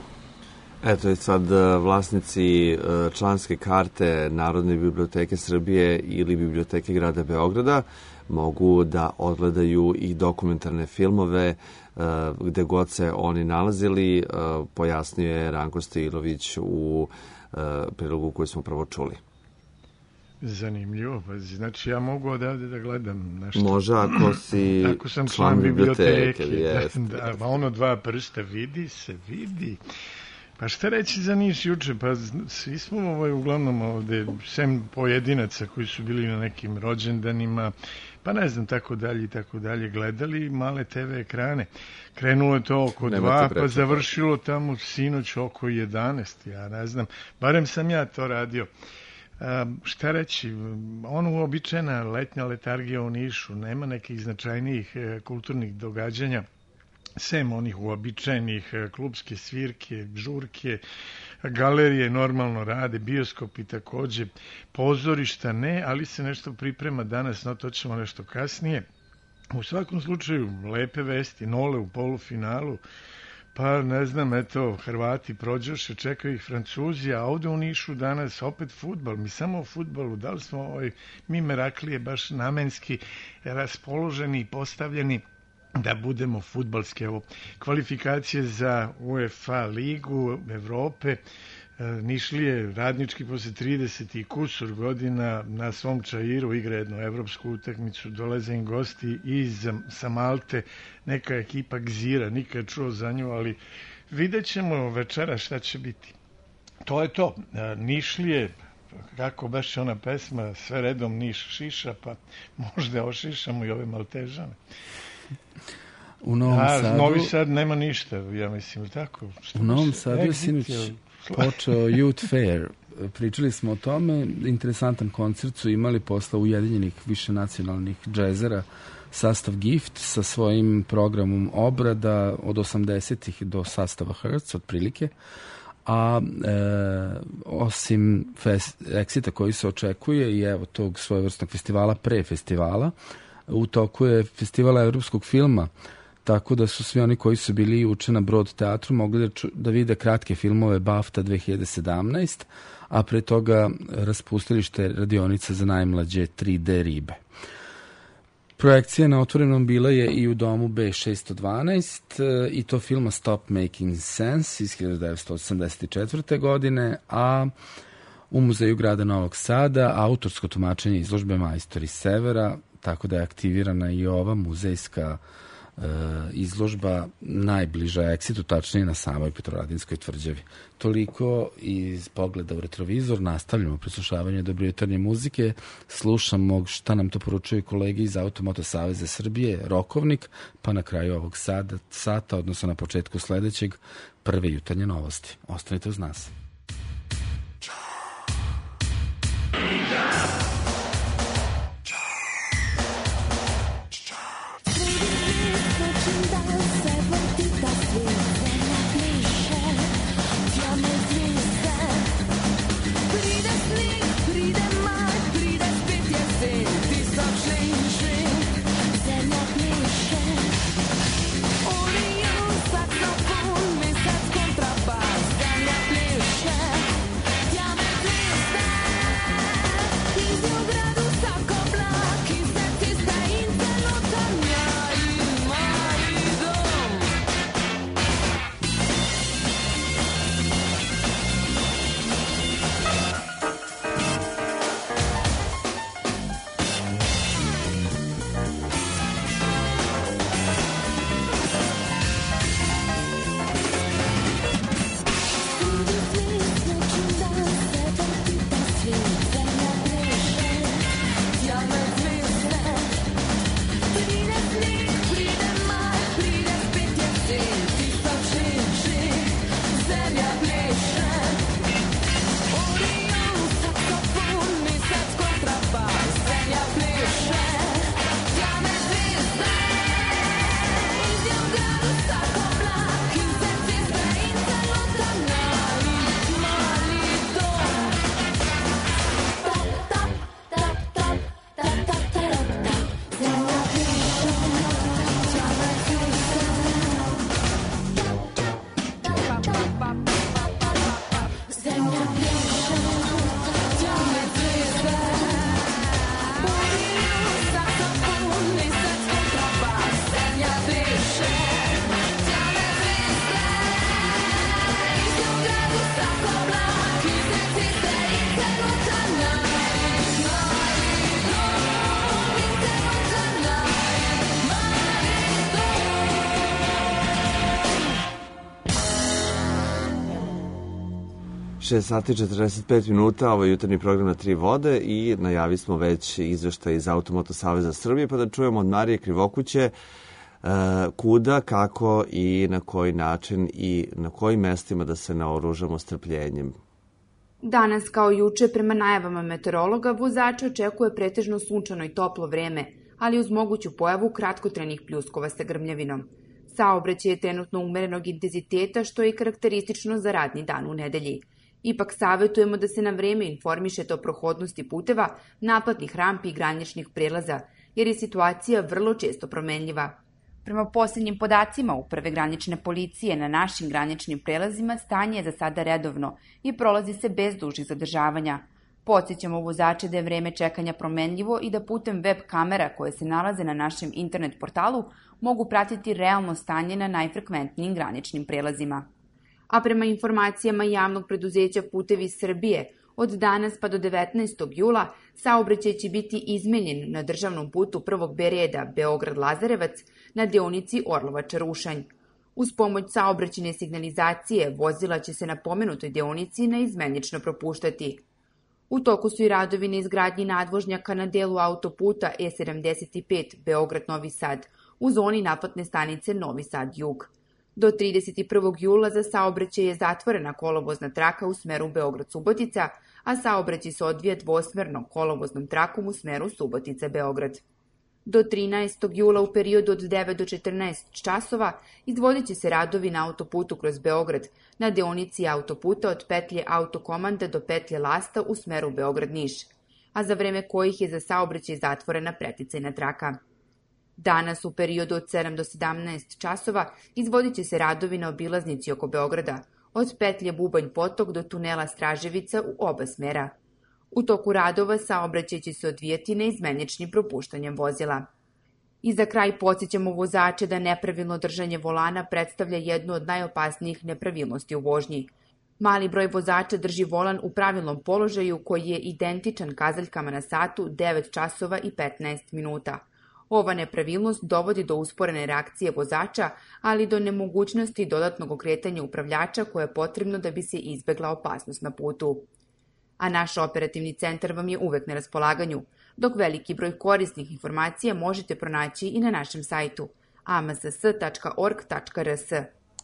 Eto je sad vlasnici članske karte Narodne biblioteke Srbije ili Biblioteke grada Beograda mogu da odgledaju i dokumentarne filmove gde god se oni nalazili, pojasnio je Ranko Stojilović u prilogu koju smo prvo čuli. Zanimljivo, pa znači ja mogu odavde da gledam nešto. Može ako si ako sam član, član biblioteke. biblioteke da, da, ono dva prsta vidi se, vidi. Pa šta reći za Niš juče? Pa svi smo ovaj, uglavnom ovde, sem pojedinaca koji su bili na nekim rođendanima, pa ne znam, tako dalje i tako dalje, gledali male te ve ekrane. Krenulo je to oko dva, pa završilo tamo sinoć oko jedanaest, ja ne znam. Barem sam ja to radio. A, šta reći, ono uobičajena letnja letargija u Nišu, nema nekih značajnijih e, kulturnih događanja. sem onih uobičajenih klubske svirke, žurke, galerije normalno rade, bioskopi takođe, pozorišta ne, ali se nešto priprema danas, no to ćemo nešto kasnije. U svakom slučaju, lepe vesti, Nole u polufinalu, pa ne znam, eto, Hrvati prođoše, čekaju ih Francuzi, a ovde u Nišu danas opet fudbal, mi samo o fudbalu, da li smo ovaj, mi Meraklije baš namenski raspoloženi i postavljeni da budemo fudbalske, evo, kvalifikacije za UEFA ligu Evrope, Nišlije radnički posle trideset i kusur godina na svom Čairu igra jednu evropsku utakmicu, dolaze im gosti iz sa Malte, neka ekipa Gzira, nikad čuo za nju, ali vidjet ćemo večera šta će biti. To je to, Nišlije, kako baš je ona pesma, sve redom Niš šiša, pa možda ošišamo i ove Maltežane. U Novom A, Sadu... Novi Sad nema ništa, ja mislim, tako? Što u Novom Sadu je sinoć počeo Youth Fair. Pričali smo o tome. Interesantan koncert su imali posle ujedinjenih višenacionalnih džezera sastav Gift sa svojim programom obrada od osamdesetih do sastava Hertz, otprilike. A e, osim Exita koji se očekuje i evo tog svojevrsnog festivala pre festivala, u toku je festivala evropskog filma, tako da su svi oni koji su bili juče na Brod teatru mogli da, ču, da vide kratke filmove BAFTA dve hiljade sedamnaest, a pre toga raspustilište radionica za najmlađe tri D ribe. Projekcija na otvorenom bila je i u domu B šesto dvanaest i to filma Stop Making Sense iz hiljade devetsto osamdeset četvrte. godine, a u Muzeju grada Novog Sada autorsko tumačenje izložbe Majstori Severa, tako da je aktivirana i ova muzejska e, izložba najbliža Exitu, tačnije na samoj Petrovaradinskoj tvrđavi. Toliko iz pogleda u retrovizor, nastavljamo preslušavanje dobrojutarnje muzike, slušamo šta nam to poručuju kolege iz Automoto Saveza Srbije, Rokovnik, pa na kraju ovog sada, sata, odnosno na početku sledećeg, prve jutarnje novosti. Ostanite uz nas. šest sati četrdeset pet minuta, ovo je jutarnji program na Tri vode i najavi smo već izveštaj iz Automoto Saveza Srbije, pa da čujemo od Marije Krivokuće uh, kuda, kako i na koji način i na kojim mestima da se naoružamo strpljenjem. Danas, kao juče, prema najavama meteorologa, vozače očekuje pretežno sunčano i toplo vreme, ali uz moguću pojavu kratkotrenih pljuskova sa grmljavinom. Saobraćaj je trenutno umerenog intenziteta, što je i karakteristično za radni dan u nedelji. Ipak savjetujemo da se na vreme informišete o prohodnosti puteva, naplatnih rampi i graničnih prelaza, jer je situacija vrlo često promenljiva. Prema posljednjim podacima Uprave granične policije na našim graničnim prelazima stanje je za sada redovno i prolazi se bez dužih zadržavanja. Podsjećamo vozače da je vreme čekanja promenljivo i da putem web kamera koje se nalaze na našem internet portalu mogu pratiti realno stanje na najfrekventnijim graničnim prelazima. A prema informacijama javnog preduzeća Putevi Srbije, od danas pa do devetnaestog jula saobraćaj će biti izmenjen na državnom putu prvog B reda Beograd-Lazarevac na deonici Orlova-Čarušanj. Uz pomoć saobraćajne signalizacije vozila će se na pomenutoj deonici neizmenično propuštati. U toku su i radovi na izgradnji nadvožnjaka na delu autoputa E sedamdeset pet Beograd-Novi Sad u zoni naplatne stanice Novi Sad-Jug. Do trideset prvog jula za saobraćaj je zatvorena kolovozna traka u smeru Beograd-Subotica, a saobraćaj se odvija dvosmerno kolovoznom trakom u smeru Subotica-Beograd. Do trinaestog jula u periodu od devet do četrnaest časova izvodit će se radovi na autoputu kroz Beograd na deonici autoputa od petlje Autokomanda do petlje Lasta u smeru Beograd-Niš, a za vreme kojih je za saobraćaj zatvorena preticajna traka. Danas u periodu od sedam do sedamnaest časova izvodit će se radovi na obilaznici oko Beograda, od petlje Bubanj Potok do tunela Straževica u oba smera. U toku radova saobraćaj će se odvijati neizmeničnim propuštanjem vozila. I za kraj podsjećamo vozače da nepravilno držanje volana predstavlja jednu od najopasnijih nepravilnosti u vožnji. Mali broj vozača drži volan u pravilnom položaju koji je identičan kazaljkama na satu devet časova i petnaest minuta. Ova nepravilnost dovodi do usporene reakcije vozača, ali do nemogućnosti dodatnog okretanja upravljača koje je potrebno da bi se izbegla opasnost na putu. A naš operativni centar vam je uvek na raspolaganju, dok veliki broj korisnih informacija možete pronaći i na našem sajtu a m s s tačka org tačka r s.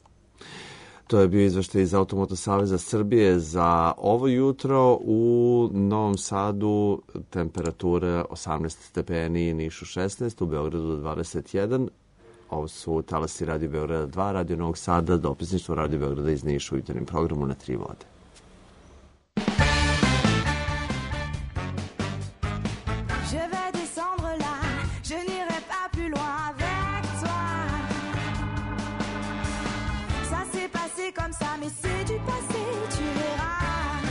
To je bio izveštaj iz Automoto saveza Srbije za ovo jutro. U Novom Sadu temperatura osamnaest stepeni, Nišu šesnaest, u Beogradu dvadeset jedan. Ovo su talasi Radio Beograda dva, Radio Novog Sada, dopisništvo Radio Beograda iz Niša u jutarnjem programu na tri vode. Comme ça, mais c'est du passé, tu verras.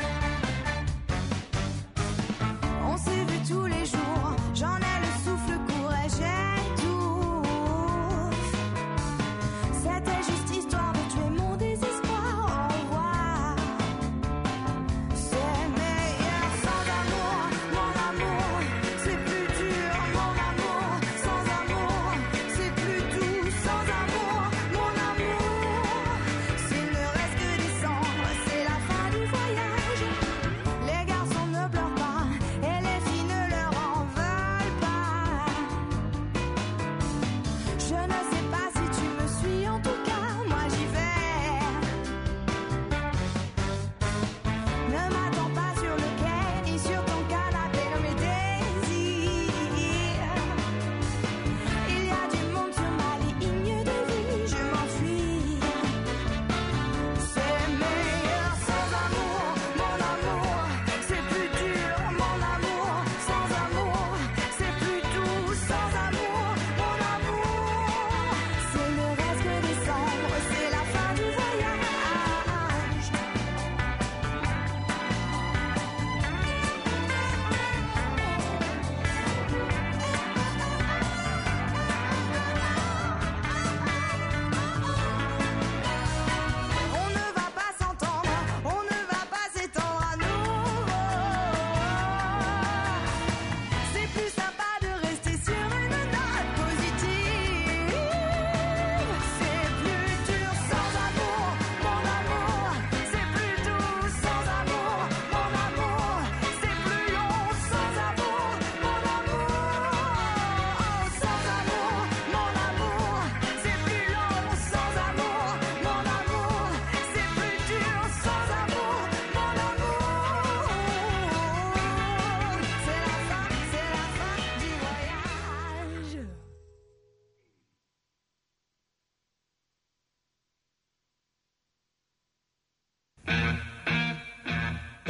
On s'est vu tous les jours, j'en ai le souffle court et j'étouffe. C'était juste histoire de tuer mon désespoir, au revoir.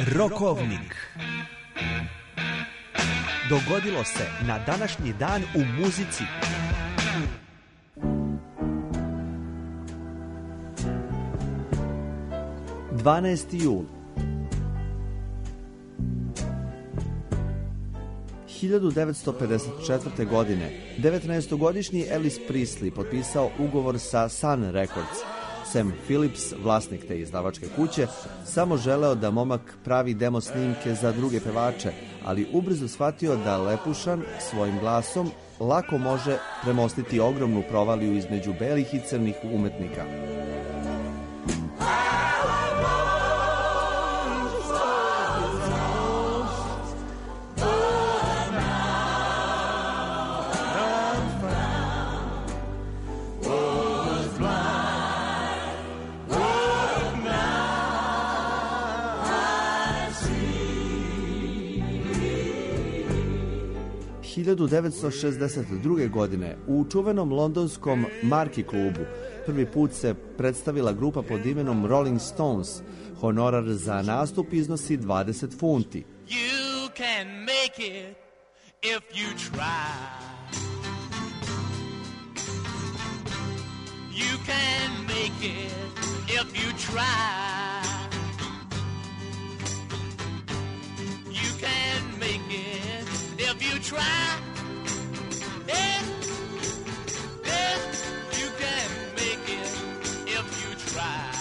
Rokovnik. Dogodilo se na današnji dan u muzici. dvanaesti jul hiljadu devetsto pedeset četvrte. godine devetnaestogodišnji Elvis Presley potpisao ugovor sa Sun Records. Sam Phillips, vlasnik te izdavačke kuće, samo želeo da momak pravi demo snimke za druge pevače, ali ubrzo shvatio da Lepušan svojim glasom lako može premostiti ogromnu provaliju između belih i crnih umetnika. hiljadu devetsto šezdeset druge. godine u čuvenom londonskom Marki klubu prvi put se predstavila grupa pod imenom Rolling Stones. Honorar za nastup iznosi dvadeset funti. You can make it if you try. You can make it if you try. You can make it if you try. Yeah, yeah, you can make it if you try.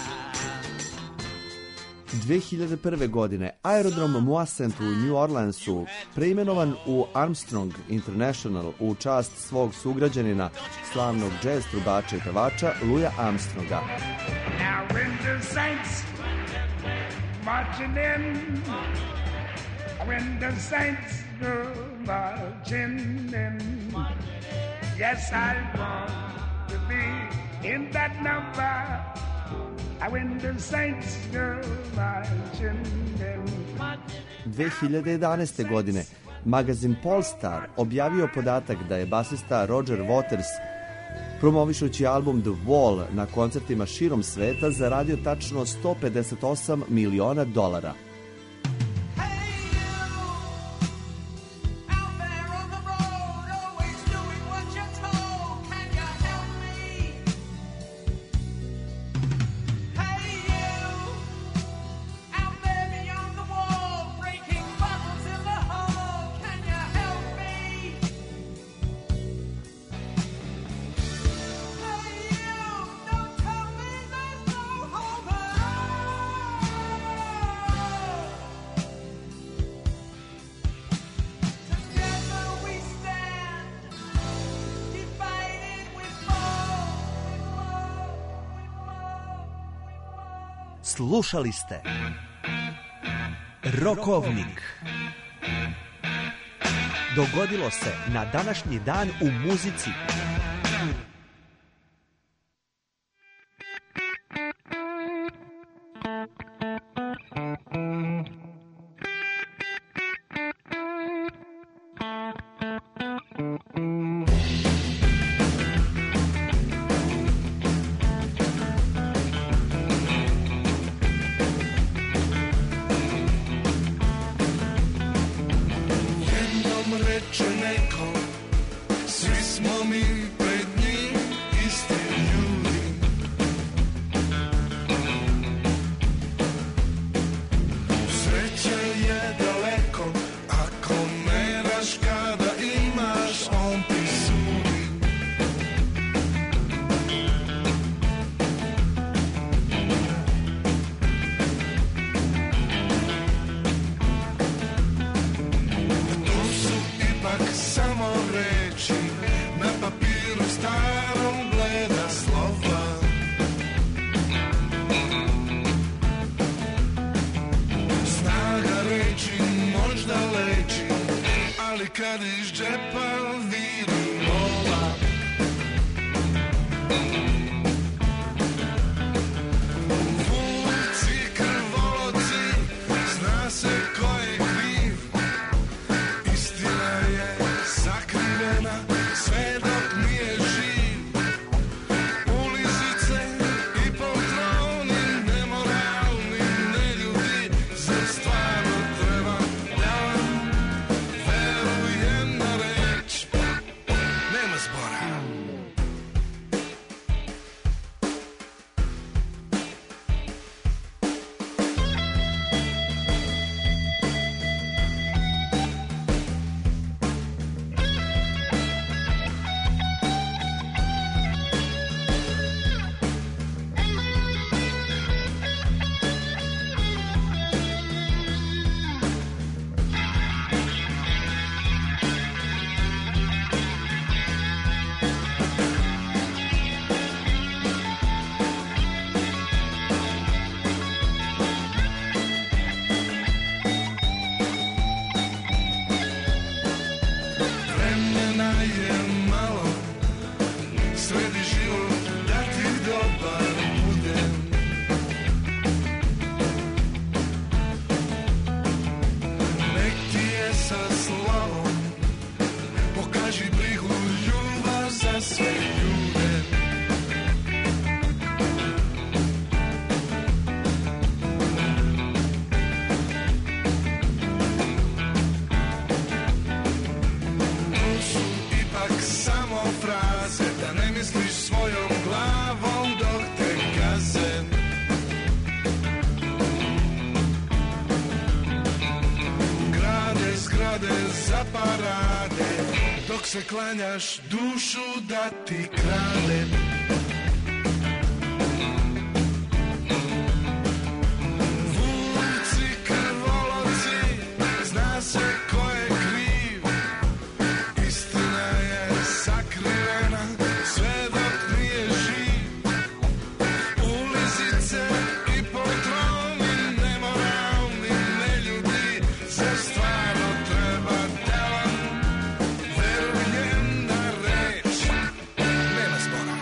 dve hiljade prve. godine aerodrom Moisant u New Orleansu preimenovan u Armstrong International u čast svog sugrađanina, slavnog džez trubača i pevača Louisa Armstronga. Now when the saints marching in, when the saints go marching in, yes I want to be in that number. When the saints go marching in. dve hiljade jedanaeste. godine magazin Polestar objavio podatak da je basista Roger Waters, promovišući album The Wall na koncertima širom sveta, zaradio tačno sto pedeset osam miliona dolara. Slušali ste Rokovnik. Dogodilo se na današnji dan u muzici. Stvar parade, dok se klanjaš dušu da ti krade. Vuci krvoloci, zna se ko je kriv, istina je sakrivena sve dok nije živ. Ulizice i poltroni, nemoralni neljudi, za stvarno treba talan, verujem na reč, nema spora.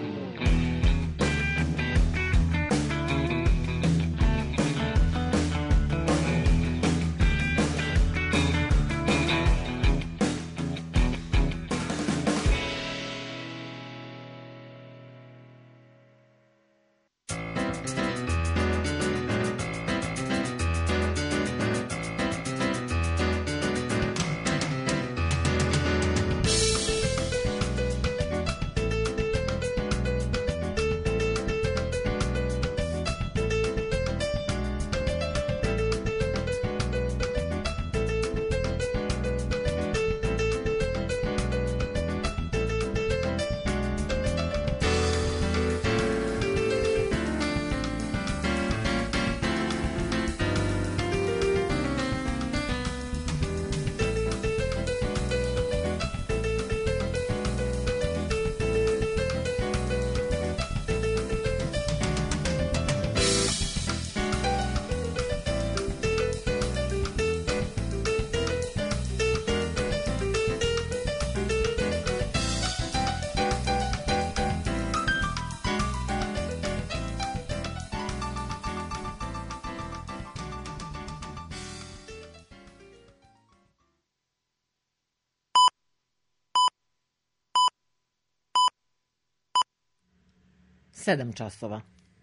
Sedam časova.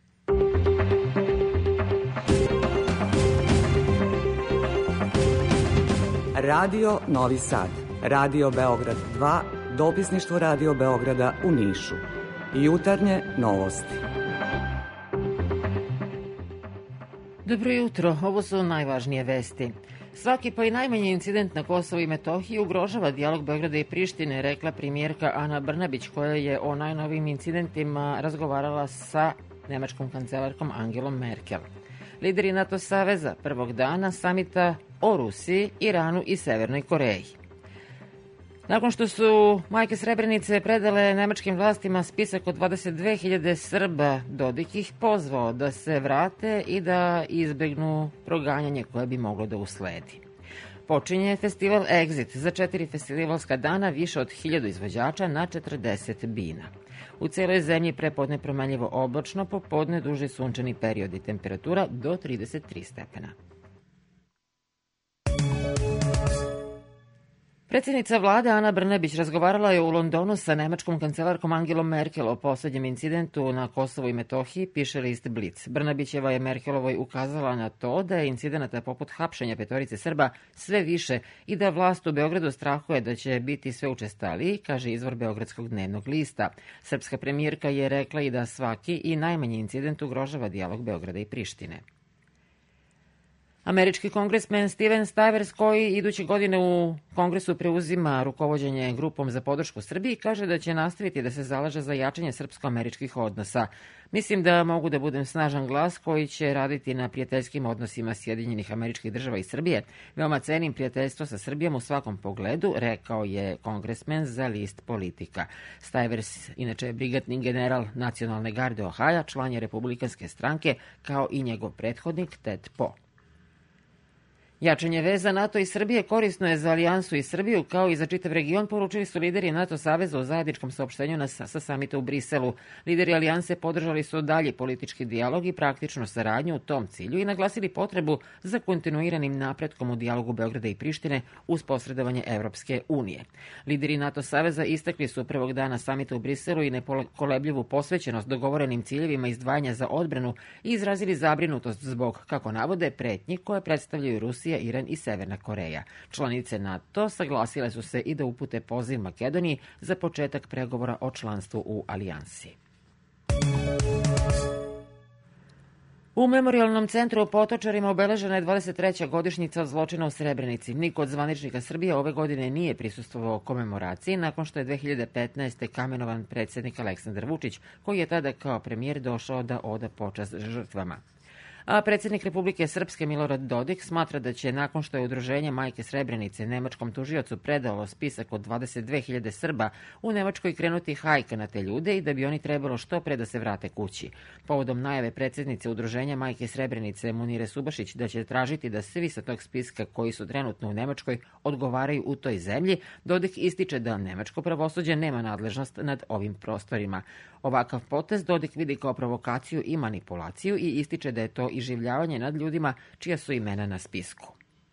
Radio Novi Sad, Radio Beograd dva, dopisništvo Radio Beograda u Nišu. Jutarnje novosti. Dobro jutro, ovo su najvažnije vesti. Svaki pa i najmanji incident na Kosovu i Metohiji ugrožava dijalog Beograda i Prištine, rekla premijerka Ana Brnabić, koja je o najnovijim incidentima razgovarala sa nemačkom kancelarkom Angelom Merkel. Lideri NATO saveza prvog dana samita o Rusiji, Iranu i Severnoj Koreji. Nakon što su majke Srebrenice predale nemačkim vlastima spisak od dvadeset dve hiljade Srba, Dodik ih pozvao da se vrate i da izbegnu proganjanje koje bi moglo da usledi. Počinje festival Exit. Za četiri festivalska dana više od hiljadu izvođača na četrdeset bina. U celoj zemlji prepodne promenljivo oblačno, popodne duži sunčani period i temperatura do trideset tri stepena. Predsjednica vlade Ana Brnabić razgovarala je u Londonu sa nemačkom kancelarkom Angelom Merkel o poslednjem incidentu na Kosovu i Metohiji, piše list Blic. Brnabićeva je Merkelovoj ukazala na to da je incidenata poput hapšenja petorice Srba sve više i da vlast u Beogradu strahuje da će biti sve učestaliji, kaže izvor Beogradskog dnevnog lista. Srpska premijerka je rekla i da svaki i najmanji incident ugrožava dijalog Beograda i Prištine. Američki kongresmen Steven Stivers, koji iduće godine u Kongresu preuzima rukovođenje grupom za podršku Srbiji, kaže da će nastaviti da se zalaže za jačanje srpsko-američkih odnosa. Mislim da mogu da budem snažan glas koji će raditi na prijateljskim odnosima Sjedinjenih Američkih Država i Srbije. Veoma cenim prijateljstvo sa Srbijom u svakom pogledu, rekao je kongresmen za list Politika. Stivers, inače je brigadni general Nacionalne garde Ohaja, član je Republikanske stranke, kao i njegov prethodnik Ted Poe. Jačanje veza NATO i Srbije korisno je za Alijansu i Srbiju, kao i za čitav region, poručili su lideri NATO saveza u zajedničkom saopštenju na, sa samita u Briselu. Lideri Alijanse podržali su dalji politički dijalog i praktičnu saradnju u tom cilju i naglasili potrebu za kontinuiranim napretkom u dijalogu Beograda i Prištine uz posredovanje Evropske unije. Lideri NATO saveza istakli su prvog dana samita u Briselu i nekolebljivu posvećenost dogovorenim ciljevima izdvajanja za odbranu i izrazili zabrinutost zbog, kako navode, pretnji koje predstavljaju Rusija, Iran i Severna Koreja. Članice NATO saglasile su se i da upute poziv Makedoniji za početak pregovora o članstvu u Alijansi. U Memorijalnom centru o Potočarima obeležena je dvadeset treća godišnjica od zločina u Srebrenici. Niko od zvaničnika Srbije ove godine nije prisustvovao komemoraciji nakon što je dve hiljade petnaeste. kamenovan predsjednik Aleksandar Vučić, koji je tada kao premijer došao da oda počast žrtvama. A predsjednik Republike Srpske Milorad Dodik smatra da će nakon što je Udruženje Majke Srebrenice nemačkom tužiocu predalo spisak od dvadeset dve hiljade Srba u Nemačkoj krenuti hajka na te ljude i da bi oni trebalo što pre da se vrate kući. Povodom najave predsjednice Udruženja Majke Srebrenice Munire Subašić da će tražiti da svi sa tog spiska koji su trenutno u Nemačkoj odgovaraju u toj zemlji, Dodik ističe da nemačko pravosuđe nema nadležnost nad ovim prostorima. Ovakav potez Dodik vidi kao provokaciju i manipulaciju i ističe da je to iživljavanje nad ljudima čija su imena na spisku.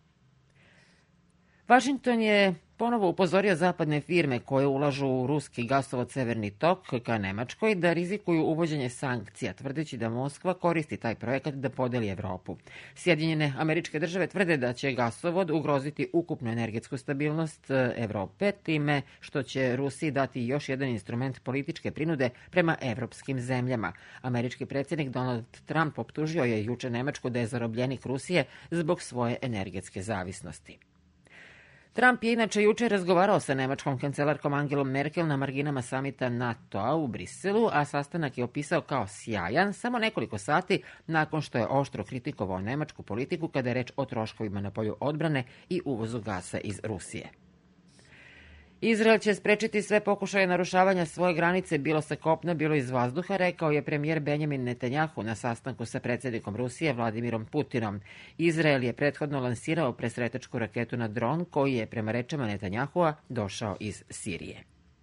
Vašington je ponovo upozorio zapadne firme koje ulažu u ruski gasovod Severni tok ka Nemačkoj da rizikuju uvođenje sankcija, tvrdeći da Moskva koristi taj projekat da podeli Evropu. Sjedinjene Američke Države tvrde da će gasovod ugroziti ukupnu energetsku stabilnost Evrope, time što će Rusiji dati još jedan instrument političke prinude prema evropskim zemljama. Američki predsjednik Donald Trump optužio je juče Nemačku da je zarobljenik Rusije zbog svoje energetske zavisnosti. Trump je inače juče razgovarao sa nemačkom kancelarkom Angelom Merkel na marginama samita NATO-a u Briselu, a sastanak je opisao kao sjajan samo nekoliko sati nakon što je oštro kritikovao nemačku politiku kada je reč o troškovima na polju odbrane i uvozu gasa iz Rusije. Izrael će sprečiti sve pokušaje narušavanja svoje granice bilo sa kopna, bilo iz vazduha, rekao je premijer Benjamin Netanjahu na sastanku sa predsjednikom Rusije Vladimirom Putinom. Izrael je prethodno lansirao presretačku raketu na dron koji je, prema rečima Netanjahua, došao iz Sirije.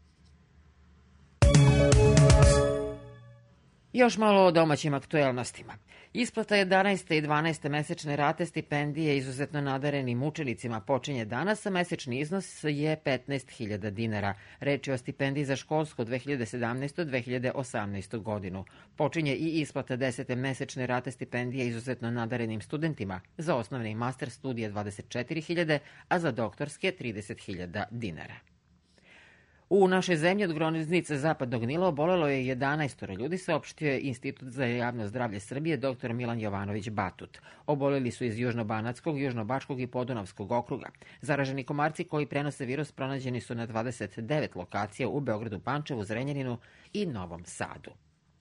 Još malo o domaćim aktuelnostima. Isplata jedanaeste i dvanaeste mesečne rate stipendije izuzetno nadarenim učenicima počinje danas, a mesečni iznos je petnaest hiljada dinara. Reč je o stipendiji za školsku dve hiljade sedamnaeste. dve hiljade osamnaeste. godinu. Počinje i isplata desete mesečne rate stipendije izuzetno nadarenim studentima. Za osnovne i master studije dvadeset četiri hiljade, a za doktorske trideset hiljada dinara. U našoj zemlji od groznice zapadnog Nila obolelo je jedanaest ljudi, saopštio je Institut za javno zdravlje Srbije dr Milan Jovanović Batut. Oboleli su iz Južnobanatskog, Južnobačkog i Podunavskog okruga. Zaraženi komarci koji prenose virus pronađeni su na dvadeset devet lokacija u Beogradu, Pančevu, Zrenjaninu i Novom Sadu.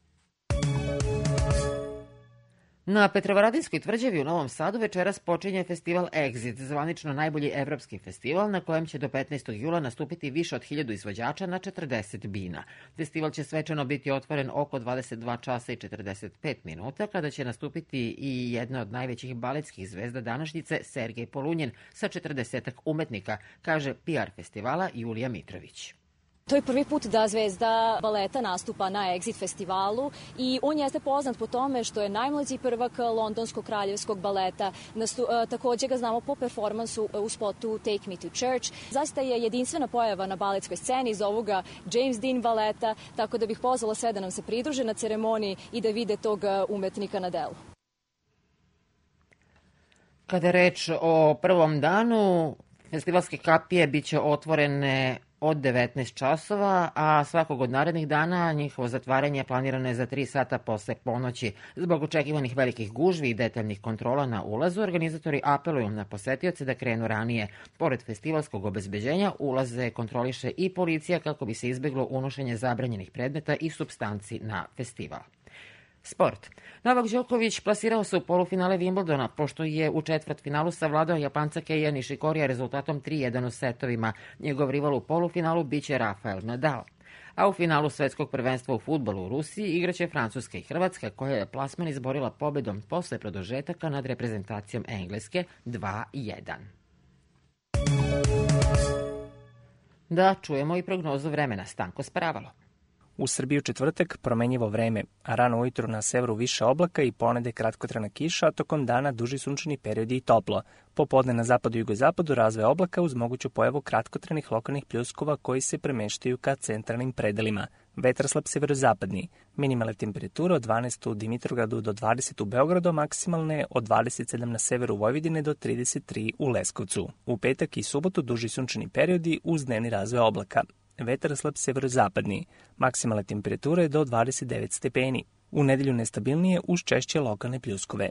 Na Petrovaradinskoj tvrđavi u Novom Sadu večeras počinje festival Exit, zvanično najbolji evropski festival na kojem će do petnaestog jula nastupiti više od hiljadu izvođača na četrdeset bina. Festival će svečano biti otvoren oko dvadeset dva časa i četrdeset pet minuta, kada će nastupiti i jedna od najvećih baletskih zvezda današnjice, Sergej Polunjen, sa četrdesetak umetnika, kaže P R festivala Julija Mitrović. To je prvi put da zvezda baleta nastupa na Exit festivalu i on jeste poznat po tome što je najmlađi prvak londonskog kraljevskog baleta. Nastu, također ga znamo po performansu u spotu Take Me to Church. Zaista je jedinstvena pojava na baletskoj sceni, zovu ga James Dean baleta, tako da bih pozvala sve da nam se pridruže na ceremoniji i da vide tog umetnika na delu. Kada je reč o prvom danu, festivalske kapije biće otvorene od devetnaest časova, a svakog od narednih dana njihovo zatvaranje planirano je za tri sata posle ponoći. Zbog očekivanih velikih gužvi i detaljnih kontrola na ulazu, organizatori apeluju na posetioce da krenu ranije. Pored festivalskog obezbeđenja, ulaze kontroliše i policija kako bi se izbeglo unošenje zabranjenih predmeta i supstanci na festival. Sport. Novak Đoković plasirao se u polufinale Wimbledona, pošto je u četvrtfinalu savladao Japanca Keija Nishikorija rezultatom tri jedan u setovima. Njegov rival u polufinalu biće Rafael Nadal. A u finalu svetskog prvenstva u fudbalu u Rusiji igraće Francuska i Hrvatska, koja je plasman izborila pobedom posle produžetaka nad reprezentacijom Engleske dva jedan. Da čujemo i prognozu vremena. Stanko Spravalo. U Srbiji u četvrtak promenjivo vreme, a rano ujutru na severu više oblaka i ponede kratkotrajna kiša, a tokom dana duži sunčani periodi i toplo. Popodne na zapadu i jugozapadu razvoj oblaka uz moguću pojavu kratkotrajnih lokalnih pljuskova koji se premeštaju ka centralnim predelima. Vetar slab severozapadni. Minimalne temperature od dvanaest u Dimitrovgradu do dvadeset u Beogradu, maksimalne od dvadeset sedam na severu Vojvodine do trideset tri u Leskovcu. U petak i subotu duži sunčani periodi uz dnevni razvoj oblaka. Vetar slab severozapadni. Maksimalne temperature do dvadeset devet stepeni. U nedelju nestabilnije uz češće lokalne pljuskove.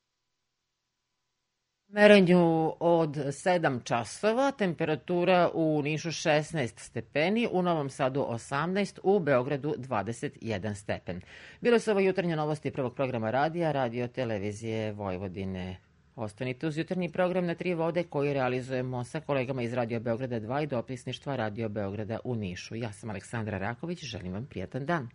Merenju od sedam časova, temperatura u Nišu šesnaest stepeni, u Novom Sadu osamnaest, u Beogradu dvadeset jedan stepen. Bilo su ovo jutarnje novosti prvog programa radija, radio televizije Vojvodine. Ostanite uz jutarnji program na Tri vode koji realizujemo sa kolegama iz Radio Beograda dva i dopisništva Radio Beograda u Nišu. Ja sam Aleksandra Raković, želim vam prijatan dan.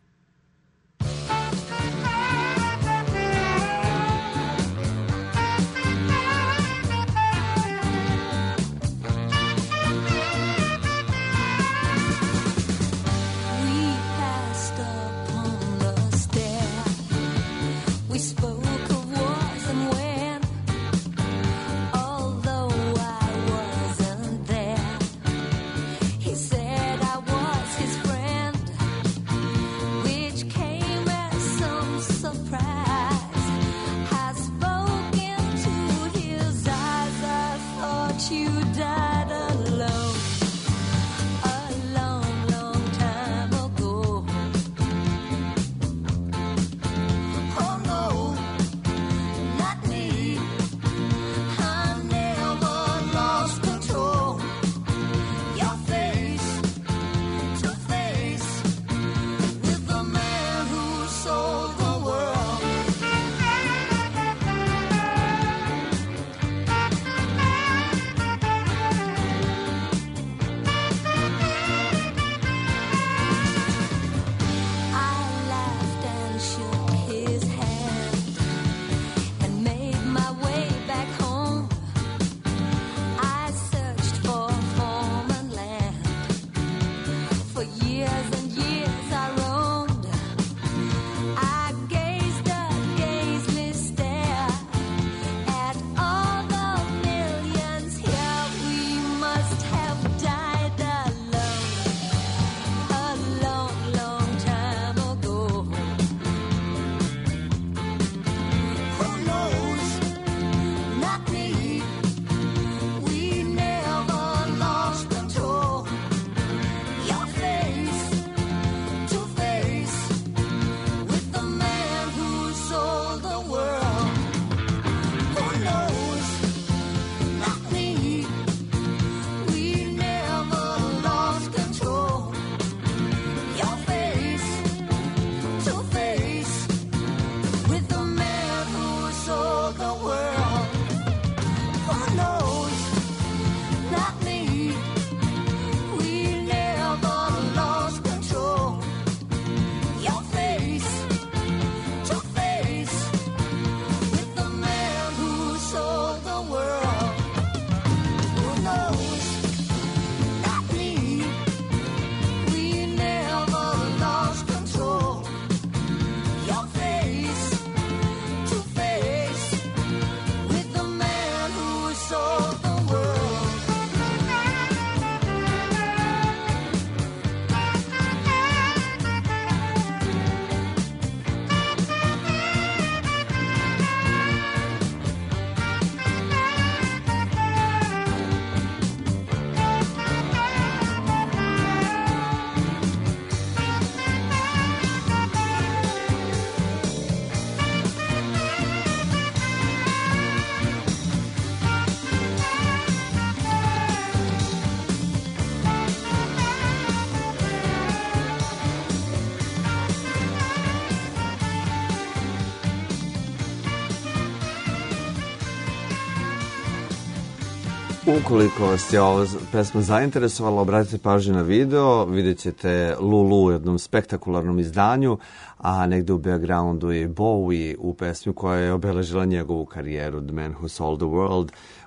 Ukoliko vas je ova pesma zainteresovala, obratite pažnju na video, vidjet ćete Lulu u jednom spektakularnom izdanju, a negde u backgroundu je Bowie u pesmi koja je obeležila njegovu karijeru, The Man Who Sold the World,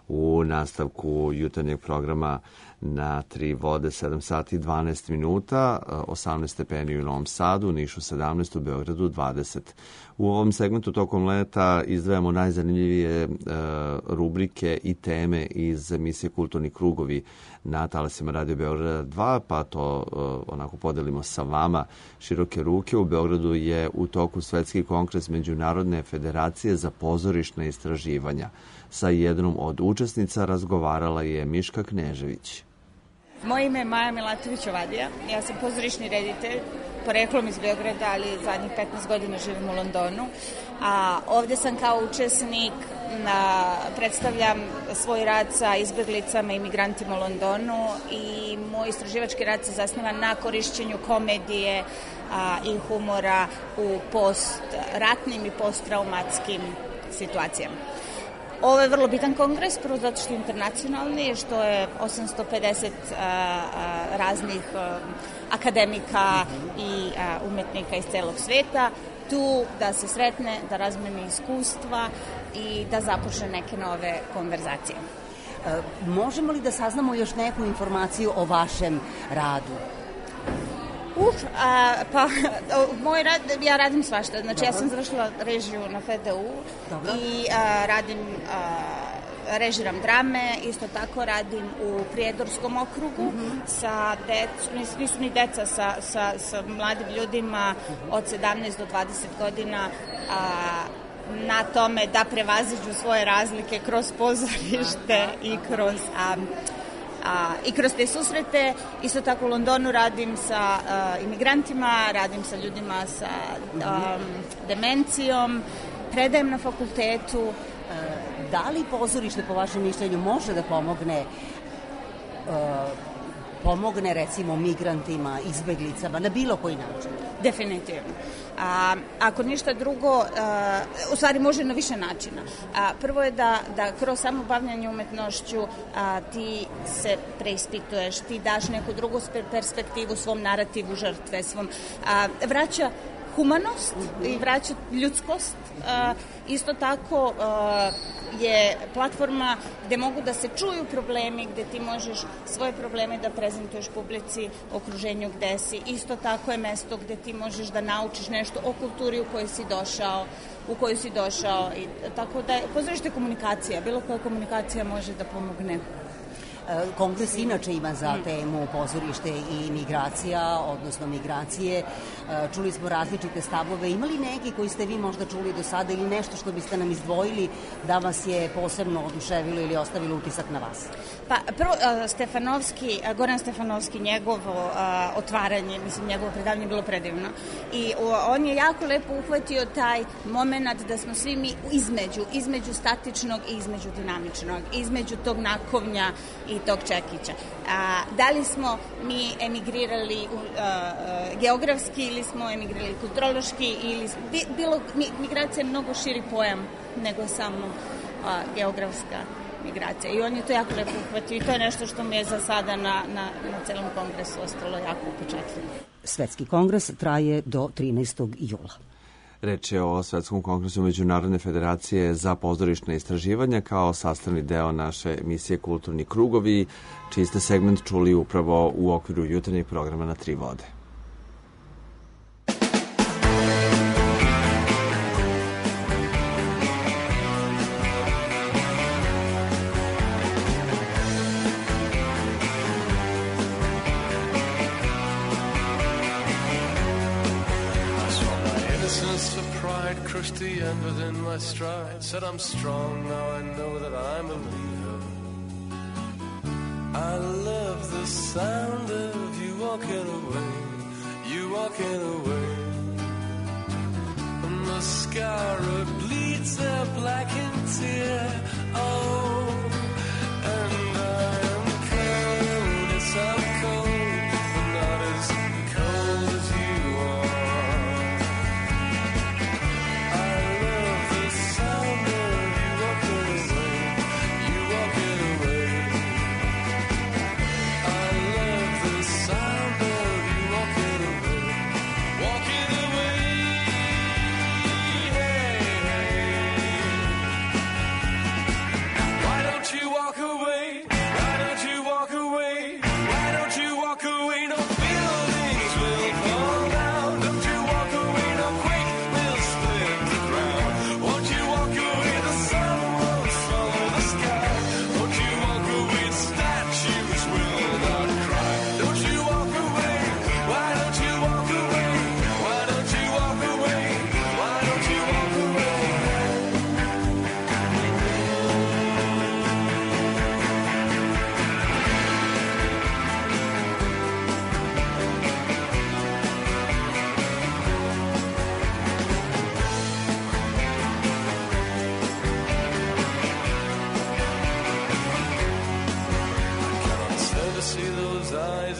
u nastavku jutarnjeg programa na Tri vode, sedam sati i dvanaest minuta, osamnaest stepeni u Novom Sadu, u Nišu sedamnaest, u Beogradu dvadeset. U ovom segmentu tokom leta izdvajamo najzanimljivije e, rubrike i teme iz emisije Kulturni krugovi na talasima Radio Beograda dva, pa to e, onako podelimo sa vama široke ruke. U Beogradu je u toku svetski kongres Međunarodne federacije za pozorišna istraživanja. Sa jednom od učesnica razgovarala je Miška Knežević. Moje ime je Maja Milatović-Ovadija, ja sam pozorišni reditelj poreklom iz Beograda, ali zadnjih petnaest godina živim u Londonu. A ovdje sam kao učesnik, na, predstavljam svoj rad sa izbjeglicama i migrantima u Londonu i moj istraživački rad se zasniva na korišćenju komedije a, i humora u postratnim i posttraumatskim situacijama. Ovo je vrlo bitan kongres, prvo zato što je internacionalni, što je osamsto pedeset a, a, raznih a, akademika i a, umetnika iz celog sveta, tu da se sretne, da razmeni iskustva i da započne neke nove konverzacije. E, možemo li da saznamo još neku informaciju o vašem radu? Uh, a, pa, moj rad, ja radim svašta. Znači, Dobro. ja sam završila režiju na F D U Dobro. i a, radim, a, režiram drame, isto tako radim u Prijedorskom okrugu mm-hmm. sa decom, nisu ni deca, sa, sa, sa mladim ljudima od sedamnaest do dvadeset godina, a, na tome da prevaziđu svoje razlike kroz pozorište i kroz... A, A, i kroz te susrete. Isto tako u Londonu radim sa a, imigrantima, radim sa ljudima sa a, demencijom, predajem na fakultetu. E, da li pozorište, po vašem mišljenju, može da pomogne e, pomogne recimo migrantima, izbeglicama, na bilo koji način? Definitivno. A, ako ništa drugo, a, u stvari može na više načina. A, prvo je da, da kroz samo bavljanje umetnošću a, ti se preispituješ, ti daš neku drugu perspektivu svom narativu žrtve, svom, a, vraća humanost i vraća ljudskost. A, isto tako a, je platforma gde mogu da se čuju problemi, gde ti možeš svoje probleme da prezentuješ publici, okruženju gde si. Isto tako je mesto gde ti možeš da naučiš nešto o kulturi u kojoj si došao, u koju si došao. I, tako da je pozorište komunikacija, bilo koja komunikacija može da pomogne. Kongres inače ima za temu pozorište i migracija, odnosno migracije. Čuli smo različite stavove. Ima li neki koji ste vi možda čuli do sada ili nešto što biste nam izdvojili da vas je posebno oduševilo ili ostavilo utisak na vas? Pa prvo, Stefanovski, Goran Stefanovski, njegovo otvaranje, mislim, njegovo predavanje je bilo predivno. I on je jako lepo uhvatio taj moment da smo svi mi između, između statičnog i između dinamičnog, između tog nakovnja i tog čekića. A, da li smo mi emigrirali u, a, geografski ili smo emigrirali kulturološki ili bilo, migracija je mnogo širi pojam nego samo a, geografska migracija. I on je to jako lepo uhvatio i to je nešto što mi je za sada na, na, na celom kongresu ostalo jako upečatljeno. Svetski kongres traje do trinaestog jula. Reč je o Svetskom kongresu Međunarodne federacije za pozorišna istraživanja kao sastavni deo naše emisije Kulturni krugovi, čiji ste segment čuli upravo u okviru jutarnjeg programa na Tri vode. Crushed the end within my stride. Said I'm strong, now I know that I'm a leader. I love the sound of you walking away, you walking away. And the scar bleeds a blackened tear. Oh, and I am cold, yes I'm cold, but not as cold as you are.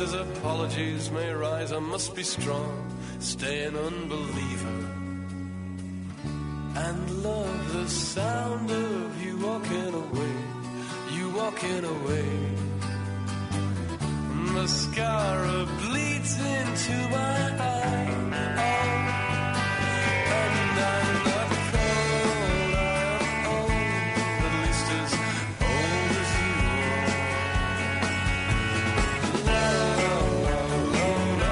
as apologies may rise, I must be strong, stay an unbeliever, and love the sound of you walking away, you walking away. Mascara bleeds into my eye, and I'm not cold, I am old, at least as old as you are. La, la, la, la,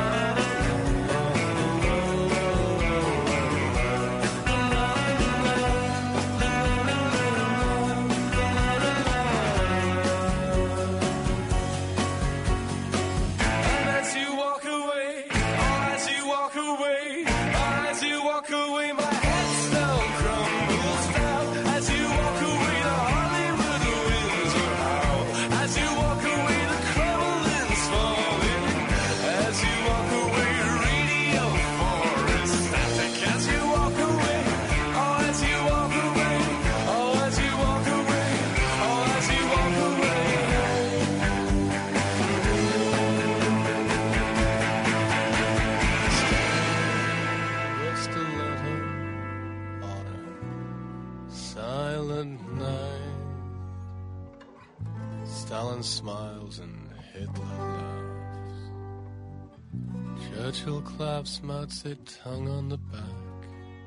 Stalin smiles and Hitler laughs. Churchill claps Mao Zedong on the back.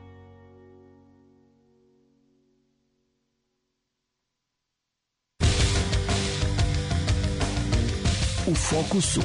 U fokusu.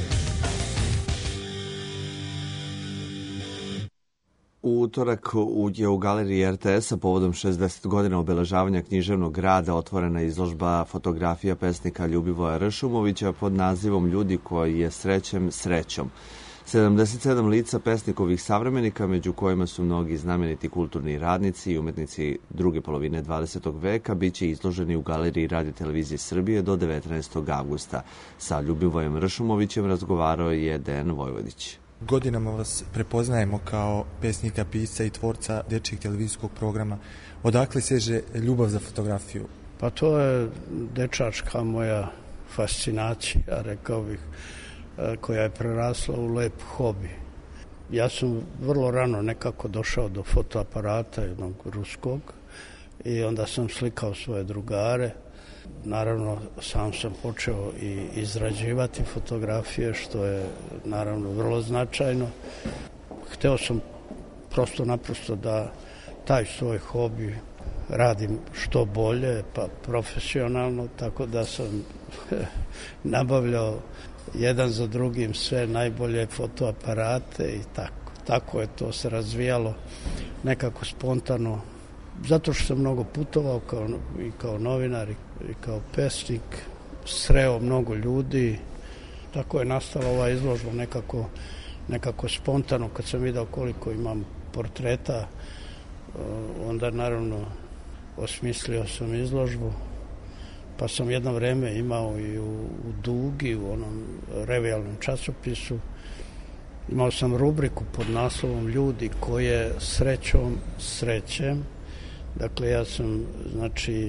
U utorak je u galeriji er te es-a povodom šezdeset godina obeležavanja književnog rada otvorena izložba fotografija pesnika Ljubivoja Ršumovića pod nazivom Ljudi koji je srećem srećom. sedamdeset sedam lica pesnikovih savremenika, među kojima su mnogi znameniti kulturni radnici i umetnici druge polovine dvadesetog veka, bit će izloženi u galeriji Radio televizije Srbije do devetnaestog avgusta. Sa Ljubivojem Ršumovićem razgovarao je Dejan Vojvodić. Godinama vas prepoznajemo kao pesnika, pisca i tvorca dečijeg televizijskog programa. Odakle seže ljubav za fotografiju? Pa to je dečačka moja fascinacija, rekao bih, koja je prerasla u lep hobi. Ja sam vrlo rano nekako došao do fotoaparata jednog ruskog i onda sam slikao svoje drugare. Naravno, sam sam počeo i izrađivati fotografije, što je naravno vrlo značajno. Hteo sam prosto naprosto da taj svoj hobi radim što bolje, pa profesionalno, tako da sam nabavljao jedan za drugim sve najbolje fotoaparate i tako. Tako je to se razvijalo nekako spontano, zato što sam mnogo putovao kao, i kao novinar i kao pesnik, sreo mnogo ljudi. Tako je nastala ova izložba nekako, nekako spontano. Kad sam vidio koliko imam portreta, onda naravno osmislio sam izložbu. Pa sam jedno vreme imao i u, u Dugi, u onom revijalnom časopisu. Imao sam rubriku pod naslovom Ljudi koje srećom srećem. Dakle, ja sam, znači,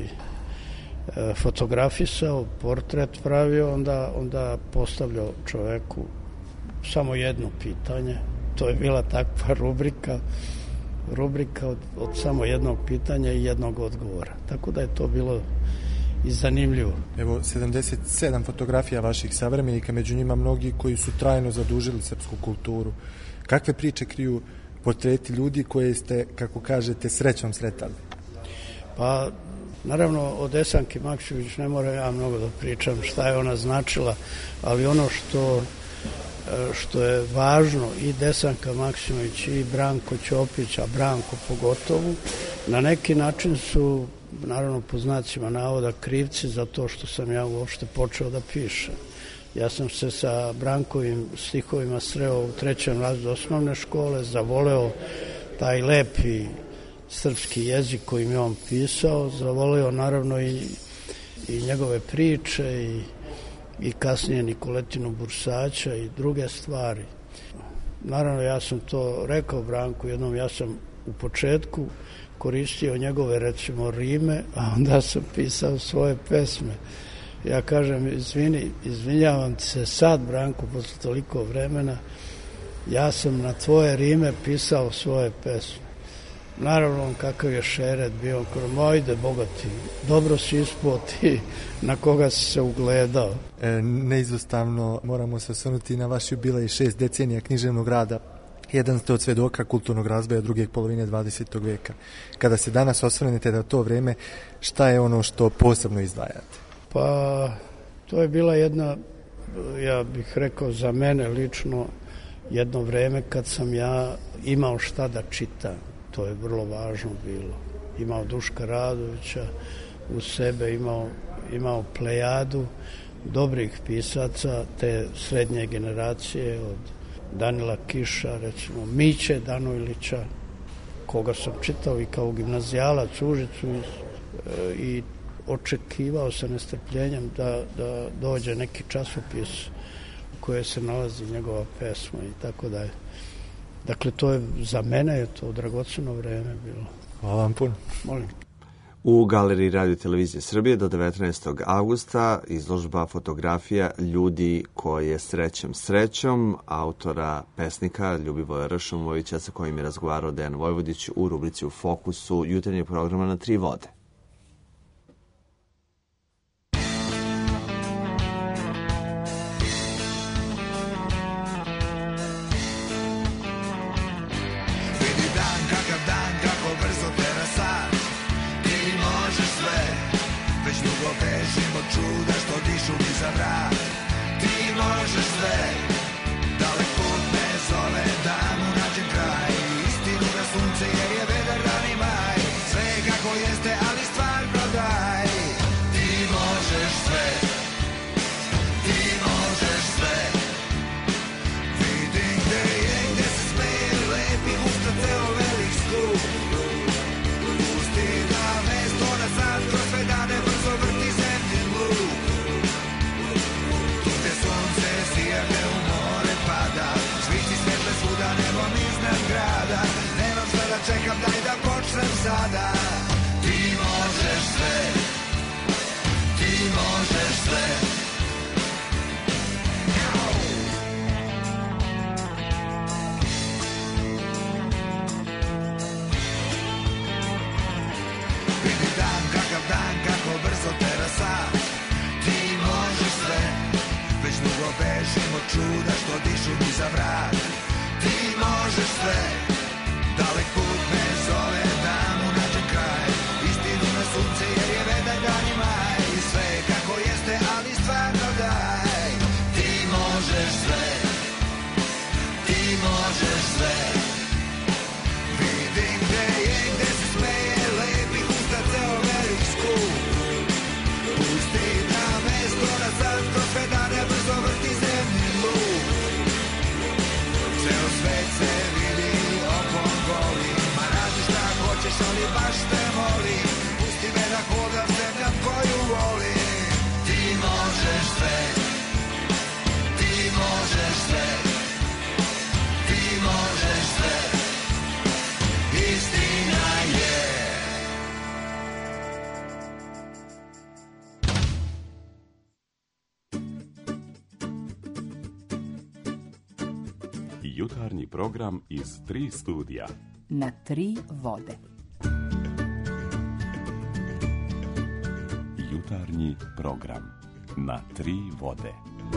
fotografisao, portret pravio, onda, onda postavljao čoveku samo jedno pitanje. To je bila takva rubrika, rubrika od, od samo jednog pitanja i jednog odgovora. Tako da je to bilo i zanimljivo. Evo, sedamdeset sedam fotografija vaših savremenika, među njima mnogi koji su trajno zadužili srpsku kulturu. Kakve priče kriju portreti ljudi koje ste, kako kažete, srećom sretali? Pa, naravno, o Desanki Maksimović ne moram ja mnogo da pričam šta je ona značila, ali ono što, što je važno, i Desanka Maksimović i Branko Ćopić, a Branko pogotovo, na neki način su, naravno po znacima navoda, krivci za to što sam ja uopšte počeo da pišem. Ja sam se sa Brankovim stihovima sreo u trećem razredu osnovne škole, zavoleo taj lepi srpski jezik kojim je on pisao, zavoleo naravno i, i njegove priče i, i kasnije Nikoletinu Bursaća i druge stvari. Naravno, ja sam to rekao Branku jednom, ja sam u početku koristio njegove, recimo, rime, a onda sam pisao svoje pesme. Ja kažem, izvini, izvinjavam ti se sad, Branko, posle toliko vremena, ja sam na tvoje rime pisao svoje pesme. Naravno, kakav je šeret bio, krom, ajde, bogati, dobro si ispao ti, na koga si se ugledao. E, neizostavno moramo se osvrnuti na vaš jubilej šest decenija književnog rada. Jedan ste od svedoka kulturnog razvoja druge polovine dvadesetog veka. Kada se danas osvrnete na to vreme, šta je ono što posebno izdvajate? Pa, to je bila jedna, ja bih rekao za mene lično, jedno vreme kad sam ja imao šta da čitam. To je vrlo važno bilo. Imao Duška Radovića u sebe, imao, imao plejadu dobrih pisaca te srednje generacije od Danila Kiša, recimo Miće Danojlića, koga sam čitao i kao gimnazijalac u Užicu i, i očekivao sa nestrpljenjem da, da dođe neki časopis u kojoj se nalazi njegova pesma i tako dalje. Dakle, to je, za mene je to dragoceno vreme bilo. Hvala vam puno. Molim. U Galeriji Radio Televizije Srbije do devetnaestog avgusta izložba fotografija Ljudi koje srećem srećom, autora pesnika Ljubivoja Ršumovića, sa kojim je razgovarao Dejan Vojvodić u rubrici U fokusu jutarnjeg programa na Tri vode. Čuda što dišu mi za vrat. Ti možeš sve, dalek put me zove, da mu nađem kraj. Istinu na sunce jer je vedar dan i maj. Sve kako jeste, ali stvar prodaj. Ti možeš sve, ti možeš sve. Vidim gde je, gde se smeje lepi usta ceo velik skup. Pusti da mesto na sad kroz sve dane brzo vrti se. Čekam, daj da počnem sada. Ti možeš sve, ti možeš sve. Vidi dan, kakav dan, kako brzo tera sad. Ti možeš sve, već dugo bežim od čuda što dišu mi za vrat. Ti možeš sve, dalek put me zove, da mu nađem kraj. Istinu na sunce jer je vedar dan i maj. Sve kako jeste, ali stvarno daj. Ti možeš sve, ti možeš sve. Vidim gde je, gde se smeje lepi usta ceo velik skup. Pusti da mesto na sad kroz sve dane brzo vrti zemlji lup. Ceo svet se vidi okom golim, ma radi šta hoćeš, ali baš te molim. Pusti me da hodam zemljam koju volim. Ti možeš sve, ti možeš sve, ti možeš sve. Istina je. Jutarnji program iz tri studija. Na tri vode. Jutarnji program na tri vode.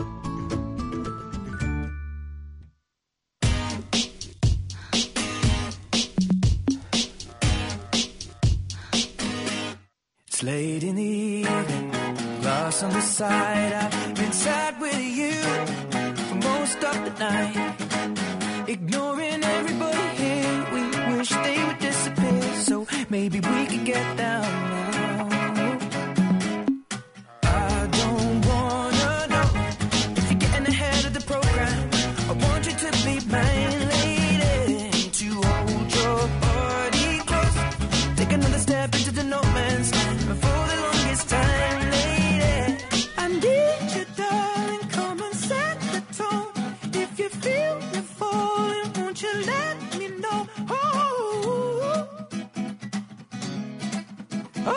It's late in the evening, glass on the side. I've been sad with you for most of the night. Ignoring everybody here, we wish they would disappear. So maybe we could get down now. I don't wanna know if you're getting ahead of the program. I want you to be mine, lady, to hold your body close. Take another step into the no man's land. And for the longest time, lady, I need you, darling, come and set the tone. If you feel me falling, won't you let me know? Oh,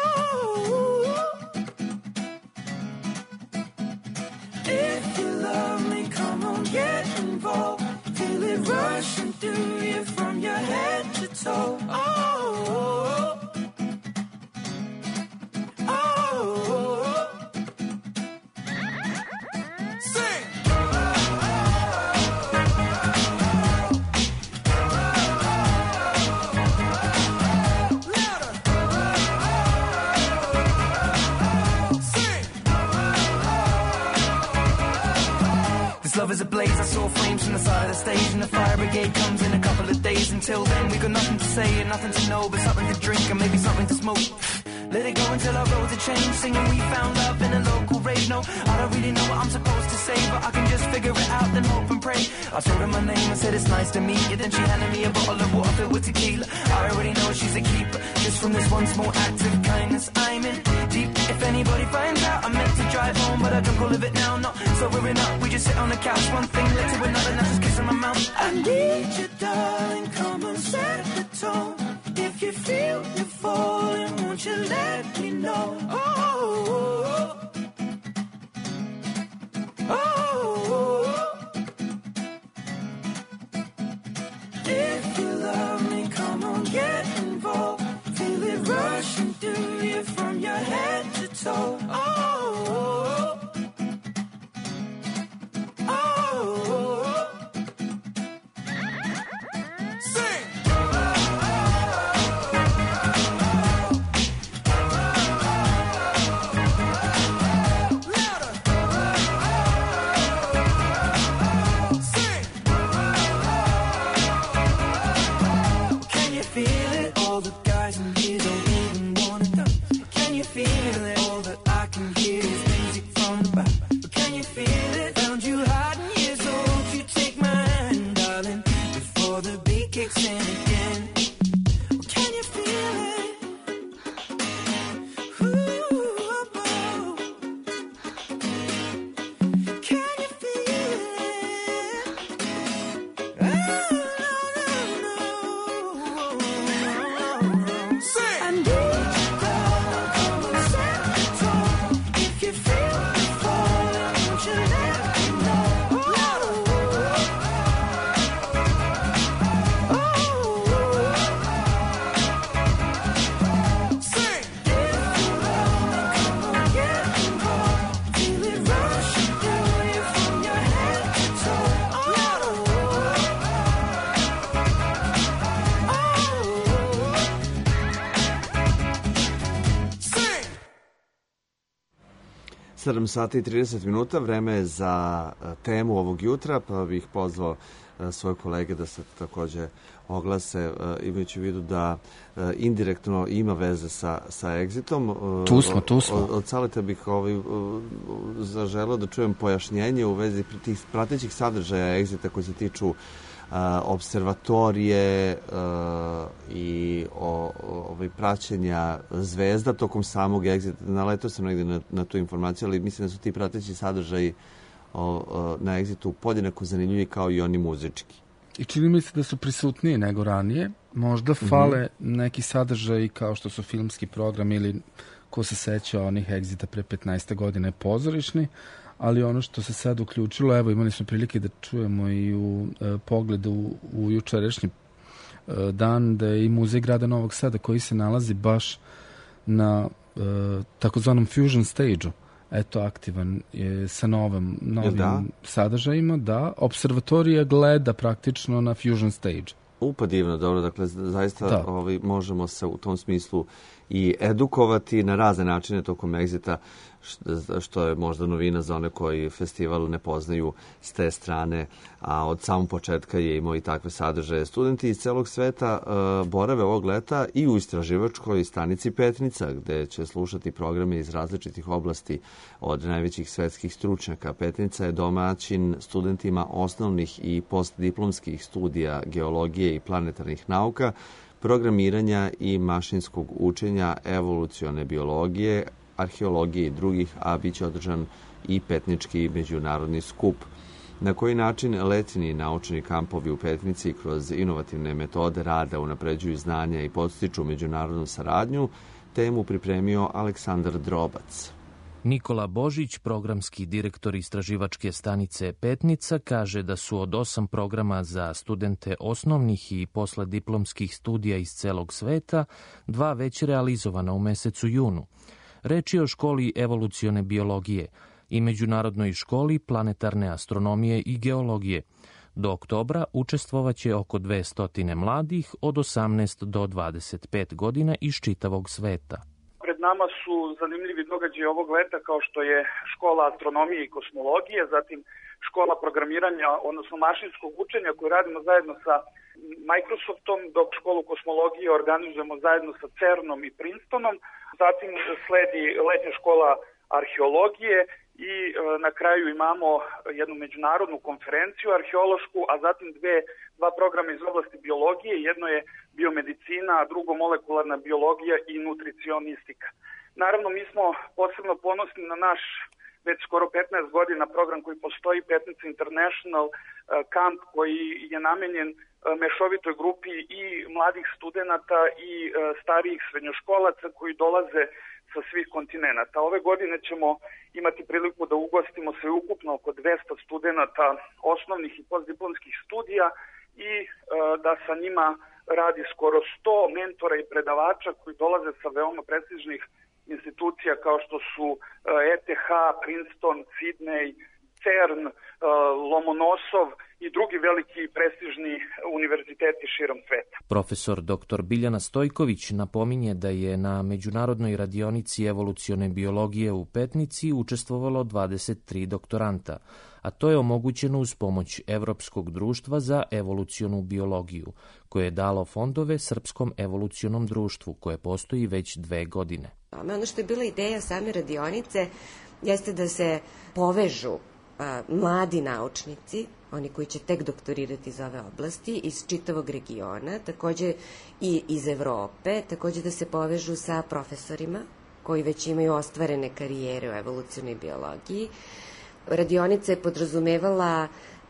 involved. Feel it rushing through you from your head to toe. Oh, oh, oh, oh. Sing. Love is ablaze, I saw flames from the side of the stage, and the fire brigade comes in a couple of days. Until then we got nothing to say and nothing to know, but something to drink and maybe something to smoke. Let it go until our roads are changed, singing we found love in a local rave. No, I don't really know what I'm supposed to say, but I can just figure it out, then hope and pray. I told her my name, I said it's nice to meet you, then she handed me a bottle of water filled with tequila. I already know she's a keeper, just from this one small act of kindness I'm in deep. If anybody finds out, I meant to drive home, but I don't go live it now, no. So we're up, we just sit on the couch, one thing led to another, now just kissing my mouth. I need you, darling, come and set the tone. If you feel you're falling, won't you let me know? Oh, oh, oh, oh. If you love me, come on, get involved. Feel it rushing through you from your head to toe. Oh, oh, oh, oh. Sing. sedam sati i trideset minuta, vreme je za temu ovog jutra, pa bih pozvao svoje kolege da se takođe oglase, imajući u vidu da indirektno ima veze sa, sa Exitom. Tu smo, tu smo. Od, od Saleta bih ovaj, zaželeo da čujem pojašnjenje u vezi tih pratećih sadržaja Exita koji se tiču Uh, observatorije uh, i o, ovaj, praćenja zvezda tokom samog Exita. Naletao sam negdje na, na tu informaciju, ali mislim da su ti prateći sadržaji o, o, na Exitu podjednako zanimljivi kao i oni muzički. I čini mi se da su prisutniji nego ranije. Možda fale mm-hmm. neki sadržaji kao što su filmski program ili ko se seća onih Exita pre petnaest godina pozorišni, ali ono što se sad uključilo, evo imali smo prilike da čujemo i u e, pogledu u, u jučerašnji e, dan, da je i Muzej grada Novog Sada koji se nalazi baš na e, takozvanom fusion stage-u, eto aktivan je sa novim, novim da? sadržajima, da, observatorija gleda praktično na fusion stage. Upa divno, dobro, dakle zaista ovaj, možemo se u tom smislu i edukovati na razne načine tokom Exita, što je možda novina za one koji festival ne poznaju s te strane, a od samog početka je imao i takve sadržaje. Studenti iz celog sveta uh, borave ovog leta i u istraživačkoj stanici Petnica, gde će slušati programe iz različitih oblasti od najvećih svetskih stručnjaka. Petnica je domaćin studentima osnovnih i postdiplomskih studija geologije i planetarnih nauka, programiranja i mašinskog učenja, evolucione biologije, arheologije i drugih, a bit će održan i Petnički međunarodni skup. Na koji način letini naučni kampovi u Petnici kroz inovativne metode rada unapređuju znanja i podstiču međunarodnu saradnju, temu pripremio Aleksandar Drobac. Nikola Božić, programski direktor istraživačke stanice Petnica, kaže da su od osam programa za studente osnovnih i poslediplomskih studija iz celog sveta, dva već realizovana u mesecu junu. Reč je o školi evolucione biologije i međunarodnoj školi planetarne astronomije i geologije. Do oktobra učestvovaće oko dvesta mladih od osamnaest do dvadeset pet godina iz čitavog sveta. Pred nama su zanimljivi događaji ovog leta kao što je škola astronomije i kosmologije, zatim škola programiranja, odnosno mašinskog učenja koju radimo zajedno sa Microsoftom, dok školu kosmologije organizujemo zajedno sa CERNom i Princetonom. Zatim sledi letnja škola arheologije i e, na kraju imamo jednu međunarodnu konferenciju arheološku, a zatim dve, dva programa iz oblasti biologije. Jedno je biomedicina, a drugo molekularna biologija i nutricionistika. Naravno, mi smo posebno ponosni na naš već skoro petnaest godina program koji postoji, Petnica International Camp, koji je namenjen mešovitoj grupi i mladih studenata i starijih srednjoškolaca koji dolaze sa svih kontinenata. Ove godine ćemo imati priliku da ugostimo sve ukupno oko dvesta studenata osnovnih i postdiplomskih studija i da sa njima radi skoro sto mentora i predavača koji dolaze sa veoma prestižnih institucija kao što su E T H, Princeton, Sydney, CERN, Lomonosov i drugi veliki prestižni univerziteti širom sveta. Profesor doktor Biljana Stojković napominje da je na međunarodnoj radionici evolucione biologije u Petnici učestvovalo dvadeset tri doktoranta, a to je omogućeno uz pomoć Evropskog društva za evolucionu biologiju, koje je dalo fondove Srpskom evolucionom društvu, koje postoji već dve godine. Ono što je bila ideja same radionice jeste da se povežu a, mladi naučnici, oni koji će tek doktorirati iz ove oblasti, iz čitavog regiona, takođe i iz Evrope, takođe da se povežu sa profesorima koji već imaju ostvarene karijere u evolucionoj biologiji. Radionica je podrazumevala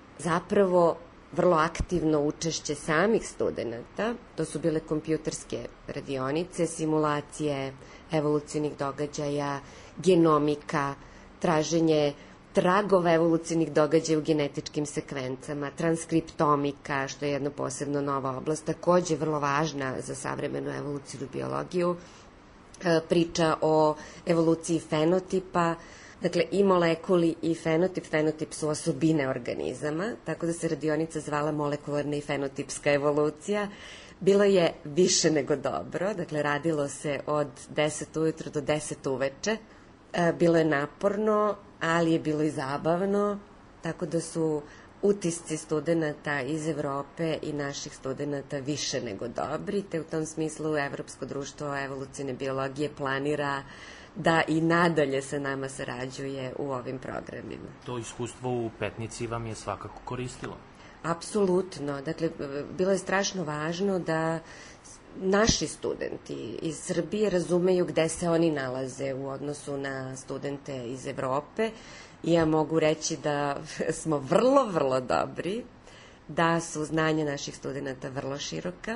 zapravo vrlo aktivno učešće samih studenta. To su bile kompjuterske radionice, simulacije evolucionih događaja, genomika, traženje tragova evolucionih događaja u genetičkim sekvencama, transkriptomika, što je jedna posebno nova oblast, takođe vrlo važna za savremenu evolucijnu biologiju, priča o evoluciji fenotipa, dakle i molekuli i fenotip. Fenotip su osobine organizama, tako da se radionica zvala molekularna i fenotipska evolucija. Bilo je više nego dobro, dakle radilo se od deset ujutro do deset uveče. Bilo je naporno, ali je bilo i zabavno, tako da su utisci studenta iz Evrope i naših studenta više nego dobri, te u tom smislu Evropsko društvo evolucijne biologije planira da i nadalje sa nama sarađuje u ovim programima. To iskustvo u Petnici vam je svakako koristilo? Apsolutno. Dakle, bilo je strašno važno da naši studenti iz Srbije razumeju gde se oni nalaze u odnosu na studente iz Evrope. I ja mogu reći da smo vrlo, vrlo dobri, da su znanja naših studenta vrlo široka,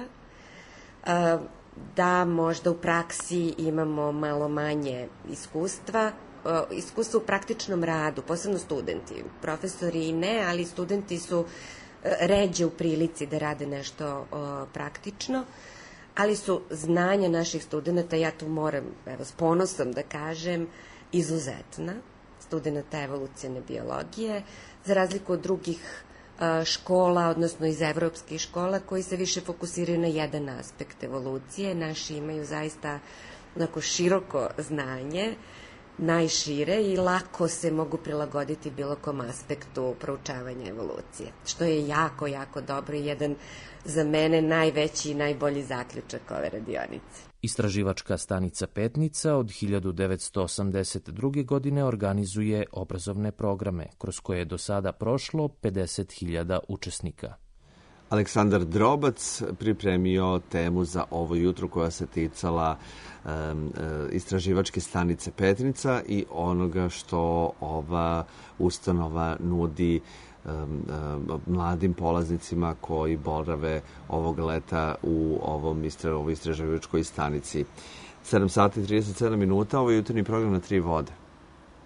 da možda u praksi imamo malo manje iskustva, iskustva u praktičnom radu, posebno studenti. Profesori ne, ali studenti su ređe u prilici da rade nešto praktično, ali su znanja naših studenta, ja tu moram, evo, s ponosom da kažem, izuzetna, studenta evolucijne biologije, za razliku od drugih škola, odnosno iz evropskih škola, koji se više fokusiraju na jedan aspekt evolucije. Naši imaju zaista onako široko znanje, najšire i lako se mogu prilagoditi bilo kom aspektu proučavanja evolucije, što je jako, jako dobro i jedan za mene najveći i najbolji zaključak ove radionice. Istraživačka stanica Petnica od hiljadu devetsto osamdeset druge. godine organizuje obrazovne programe, kroz koje je do sada prošlo pedeset hiljada učesnika. Aleksandar Drobac pripremio temu za ovo jutro koja se ticala um, istraživačke stanice Petnica i onoga što ova ustanova nudi um, um, mladim polaznicima koji borave ovog leta u ovom istra, ovoj istraživačkoj stanici. sedam sati i trideset sedam minuta, ovo je jutarnji program na Tri vode.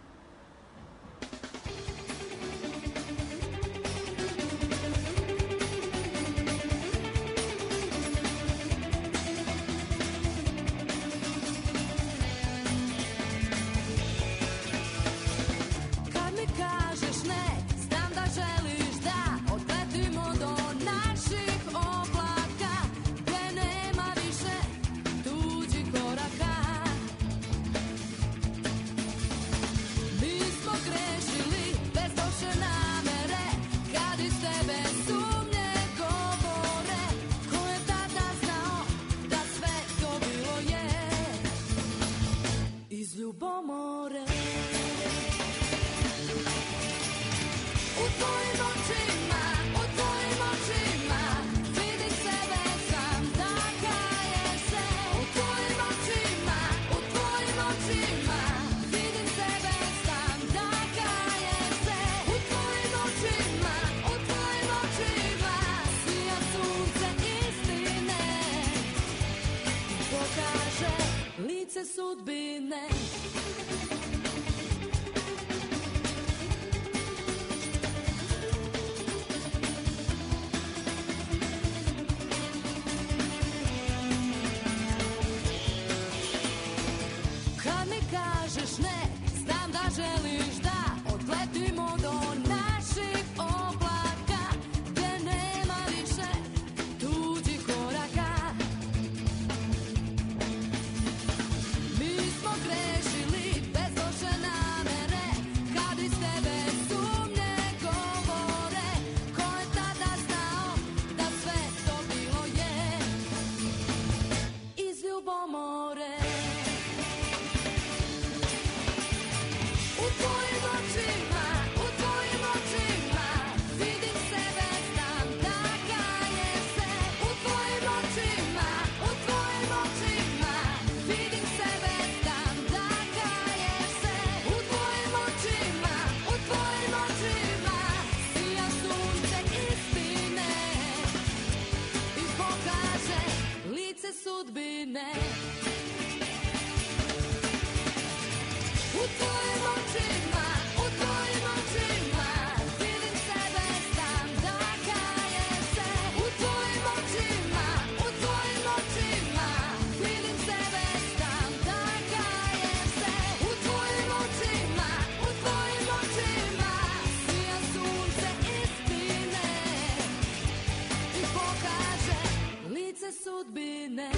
želiš da odletimo do naših oblaka, gdje nema više tuđih koraka. Mi smo grešili bez loše namere, kad iz tebe sumnje govore. Ko je tada znao da sve to bilo je iz ljubomore. U tvojim očima, u tvojim očima vidim sebe, znam da kajem se. U tvojim očima, u tvojim očima vidim sebe, znam da kajem se. U tvojim očima, u tvojim očima sija sunce istine i pokaže lice sudbine. U tvojim očima, u tvojim očima vidim sebe, znam da kajem se. U tvojim očima, u tvojim očima vidim sebe, znam da kajem se. U tvojim očima, u tvojim očima sija sunce istine i pokaže lice sudbine.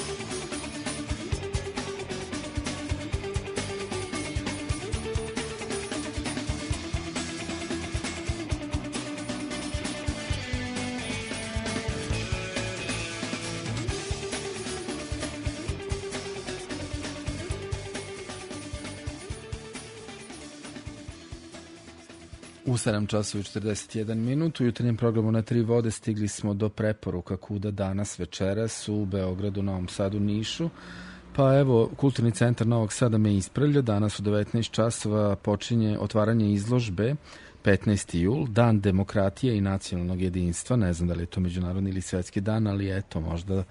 U sedam časova i četrdeset jedan minut u jutarnjem programu Na tri vode stigli smo do preporuka kuda danas večeras u Beogradu, Novom Sadu, Nišu. Pa evo, Kulturni centar Novog Sada me ispravlja. Danas u devetnaest časova počinje otvaranje izložbe petnaesti jul, Dan demokratije i nacionalnog jedinstva. Ne znam da li je to međunarodni ili svetski dan, ali eto, možda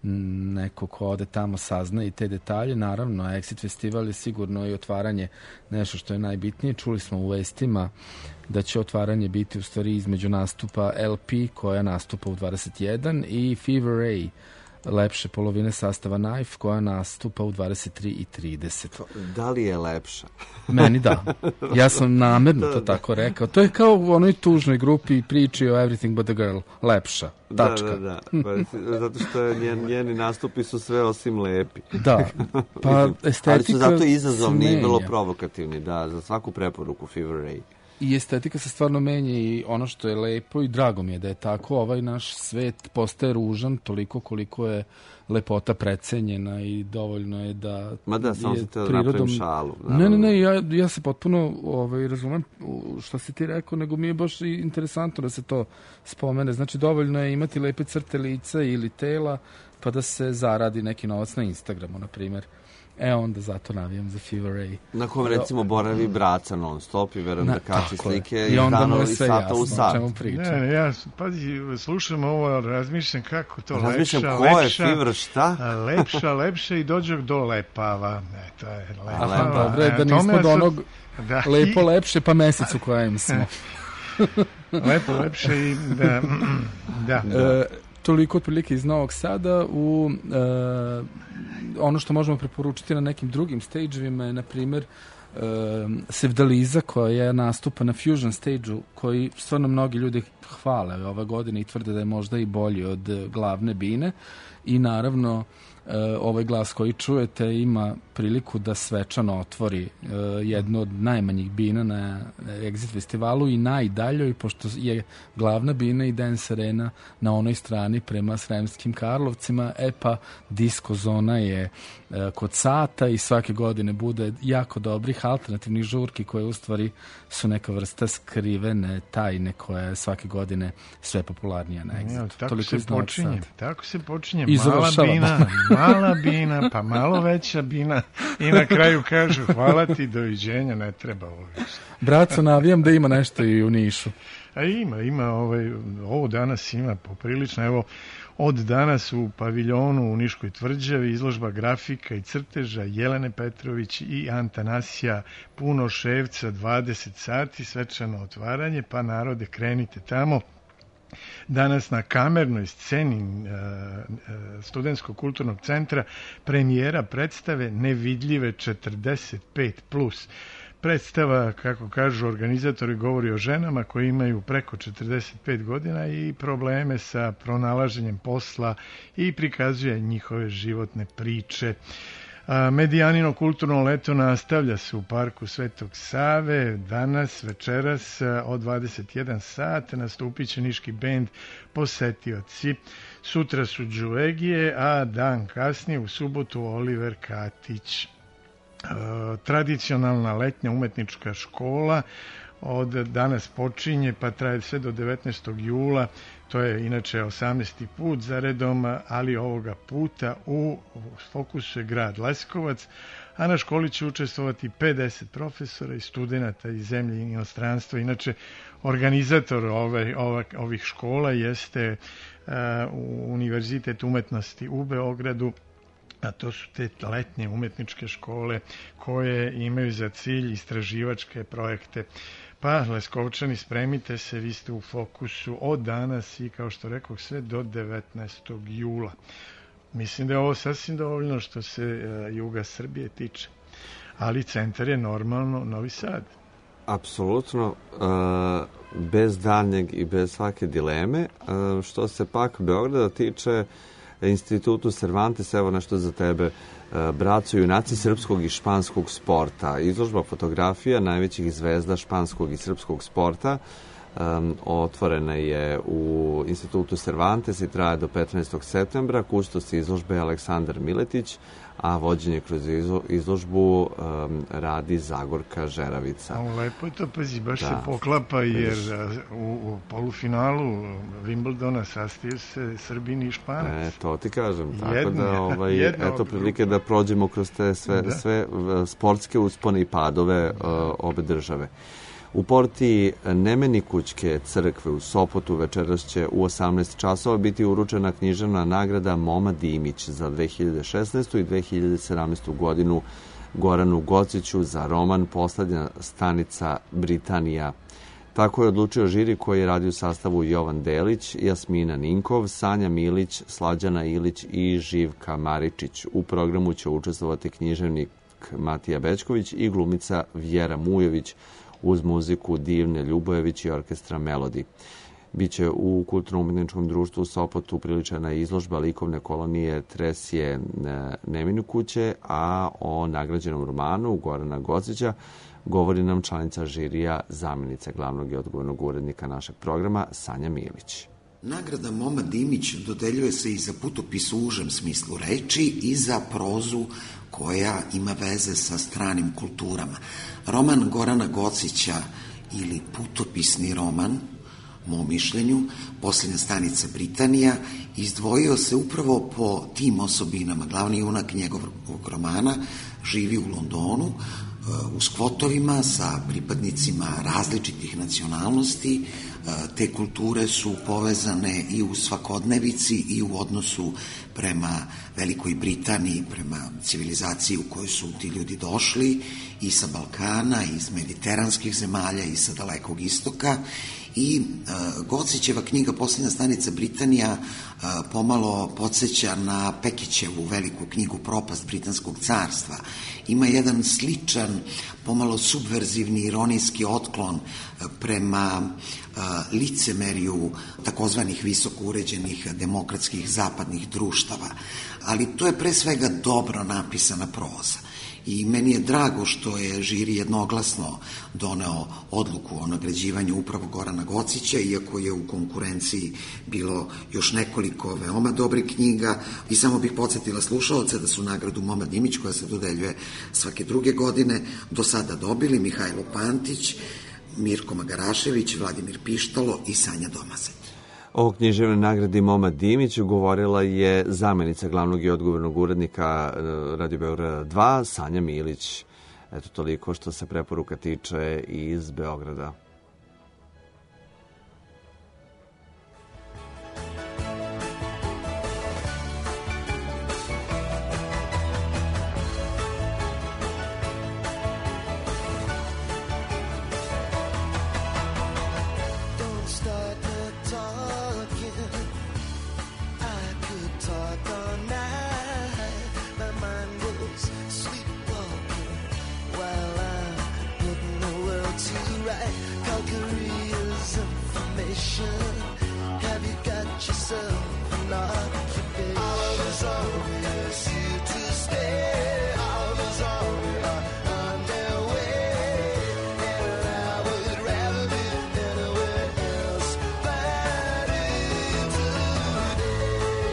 neko ko ode tamo sazna i te detalje. Naravno, Exit festival je sigurno i otvaranje nešto što je najbitnije. Čuli smo u vestima da će otvaranje biti u stvari između nastupa L P koja nastupa u dvadeset jedan i Fever Ray, lepše polovine sastava Knife koja nastupa u dvadeset tri i trideset. Da li je lepša? Meni da. Ja sam namerno to tako rekao. To je kao u onoj tužnoj grupi priči o Everything but the Girl. Lepša. Tačka. Da, da, da. Pa, zato što je njen, njeni nastupi su sve osim lepi. Da. Pa estetika ali su zato izazovni i vrlo provokativni. Da, za svaku preporuku Fever Ray. I estetika se stvarno menja i ono što je lepo i drago mi je da je tako, ovaj naš svet postaje ružan toliko koliko je lepota precenjena i dovoljno je da... Ma da, samo se te prirodom... napravim šalu. Ne, ne, ne, ja, ja se potpuno ovaj, razumem što si ti rekao, nego mi je baš interesantno da se to spomene. Znači, dovoljno je imati lepe crte lica ili tela, pa da se zaradi neki novac na Instagramu, na primjer. E, onda zato navijam za Fever Ray. Na kojem, recimo, boravi braca non stop i verujem da kači slike i dano i sata u sat. Ne, ne, ja, pazi, slušam ovo, razmišljam kako to lepša, razmišljam ko lepša, je Fever, šta? lepša, lepša i dođe do lepava. Ne, to je lepava. Aha, dobro je da nismo do onog da, lepo i... lepše pa mesec u kojem smo. Lepo lepše i da, da. E, toliko otprilike iz Novog Sada. U e, ono što možemo preporučiti na nekim drugim stage-evima je, na primjer, e, Sevdaliza koja nastupa na Fusion stage-u, koji stvarno mnogi ljudi hvale ove godine i tvrde da je možda i bolji od glavne bine. I naravno, e, ovaj glas koji čujete ima priliku da svečano otvori e, jednu od najmanjih bina na Exit festivalu i najdaljoj, pošto je glavna bina i Dance Arena na onoj strani prema Sremskim Karlovcima. E pa, Disco Zona je e, kod sata i svake godine bude jako dobrih alternativnih žurki koje u stvari su neka vrsta skrivene tajne koja je svake godine sve popularnija na Exitu. Ja, tako, se počinje, tako se počinje. I mala bina, mala bina, pa malo veća bina i na kraju kažu hvala ti, doviđenja, ne treba ovo više. Braco, navijam da ima nešto i u Nišu. A ima, ima, ovaj, ovo danas ima poprilično, evo, od danas u paviljonu u Niškoj tvrđavi izložba grafika i crteža Jelene Petrović i Antanasija Punoševca, dvadeset sati, svečano otvaranje, pa narode krenite tamo. Danas na kamernoj sceni Studentskog kulturnog centra premijera predstave Nevidljive četrdeset pet plus. Predstava, kako kažu organizatori, govori o ženama koje imaju preko četrdeset pet godina i probleme sa pronalaženjem posla i prikazuje njihove životne priče. Medijanino kulturno leto nastavlja se u parku Svetog Save. Danas, večeras, od dvadeset jedan sat nastupit će niški bend Posetioci. Sutra su Đulegije, a dan kasnije u subotu Oliver Katić. Tradicionalna letnja umetnička škola od danas počinje pa traje sve do devetnaestog jula. To je inače osamnaesti put za redom, ali ovoga puta u fokusu je grad Leskovac, a na školi će učestvovati pedeset profesora i studenta iz zemlje i inostranstva. Inače, organizator ove, ove, ovih škola jeste uh, Univerzitet umetnosti u Beogradu, a to su te letnje umetničke škole koje imaju za cilj istraživačke projekte. Pa, Leskovčani, spremite se, vi ste u fokusu od danas i, kao što rekao, sve do devetnaestog jula. Mislim da je ovo sasvim dovoljno što se uh, juga Srbije tiče. Ali centar je normalno Novi Sad. Apsolutno, uh, bez daljnjeg i bez svake dileme. Uh, što se pak Beograda tiče, Institutu Cervantes, evo nešto za tebe. Braco junaci srpskog i španskog sporta. Izložba fotografija najvećih zvezda španskog i srpskog sporta um, otvorena je u Institutu Cervantes i traje do petnaestog septembra. Kustos izložbe je Aleksandar Miletić, a vođenje kroz izložbu um, radi Zagorka Žeravica. A lepo je to, pazi, baš da. se poklapa, jer u, u polufinalu Wimbledona sastaju se Srbin i Španac. E, to ti kažem. Tako Jedna, da, ovaj, eto prilike da prođemo kroz te sve, da. sve sportske uspone i padove uh, obe države. U porti Nemenikućke crkve u Sopotu večeras će u osamnaest časova biti uručena književna nagrada Moma Dimić za dve hiljade šesnaestu i dve hiljade sedamnaestu godinu Goranu Gociću za roman Poslednja stanica Britanija. Tako je odlučio žiri koji je radio u sastavu Jovan Delić, Jasmina Ninkov, Sanja Milić, Slađana Ilić i Živka Maričić. U programu će učestvovati književnik Matija Bečković i glumica Vjera Mujović, uz muziku Divne Ljubojević i orkestra Melodi. Biće u Kulturno-umetničkom društvu u Sopotu priličena izložba likovne kolonije Tresje Neminu kuće, a o nagrađenom romanu Gorana Gocića govori nam članica žirija, zamjenica glavnog i odgovornog urednika našeg programa, Sanja Milić. Nagrada Moma Dimić dodeljuje se i za putopis u užem smislu reči i za prozu koja ima veze sa stranim kulturama. Roman Gorana Gocića ili putopisni roman, mom mišljenju, Poslednja stanica Britanija, izdvojio se upravo po tim osobinama. Glavni junak njegovog romana živi u Londonu, u skvotovima sa pripadnicima različitih nacionalnosti. Te kulture su povezane i u svakodnevici i u odnosu prema Velikoj Britaniji, prema civilizaciji u kojoj su ti ljudi došli, i sa Balkana, i iz mediteranskih zemalja, i sa Dalekog istoka. I uh, Gocićeva knjiga Poslednja stanica Britanija uh, pomalo podsjeća na Pekićevu veliku knjigu Propast Britanskog carstva. Ima jedan sličan, pomalo subverzivni, ironijski otklon uh, prema uh, licemeriju takozvanih visoko uređenih demokratskih zapadnih društava. Ali to je pre svega dobro napisana proza. I meni je drago što je žiri jednoglasno doneo odluku o nagrađivanju upravo Gorana Gocića, iako je u konkurenciji bilo još nekoliko veoma dobrih knjiga. I samo bih podsjetila slušalce da su nagradu Moma Dimić, koja se dodeljuje svake druge godine, do sada dobili Mihajlo Pantić, Mirko Magarašević, Vladimir Pištalo i Sanja Domazet. O književnoj nagradi Moma Dimić govorila je zamjenica glavnog i odgovornog urednika Radio Beograda dva, Sanja Milić. Eto toliko što se preporuka tiče iz Beograda. While I'm to write Calgary's information. Have you got yourself an occupation? Oliver's always here to stay. Oliver's always on their way, and I would rather be anywhere else but in today.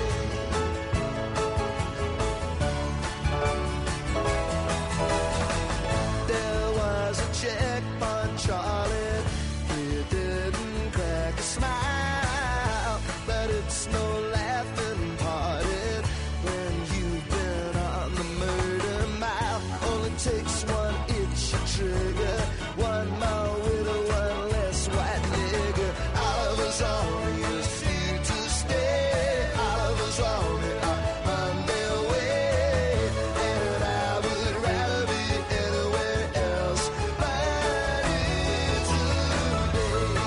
There was a checkpoint, Charlie. He didn't crack a smile, but it's no laughing party when you've been on the murder mile. Only takes one itchy trigger, one more with a one less white nigger. Oliver's always here to stay. Oliver's always on their way, and I would rather be anywhere else but in today.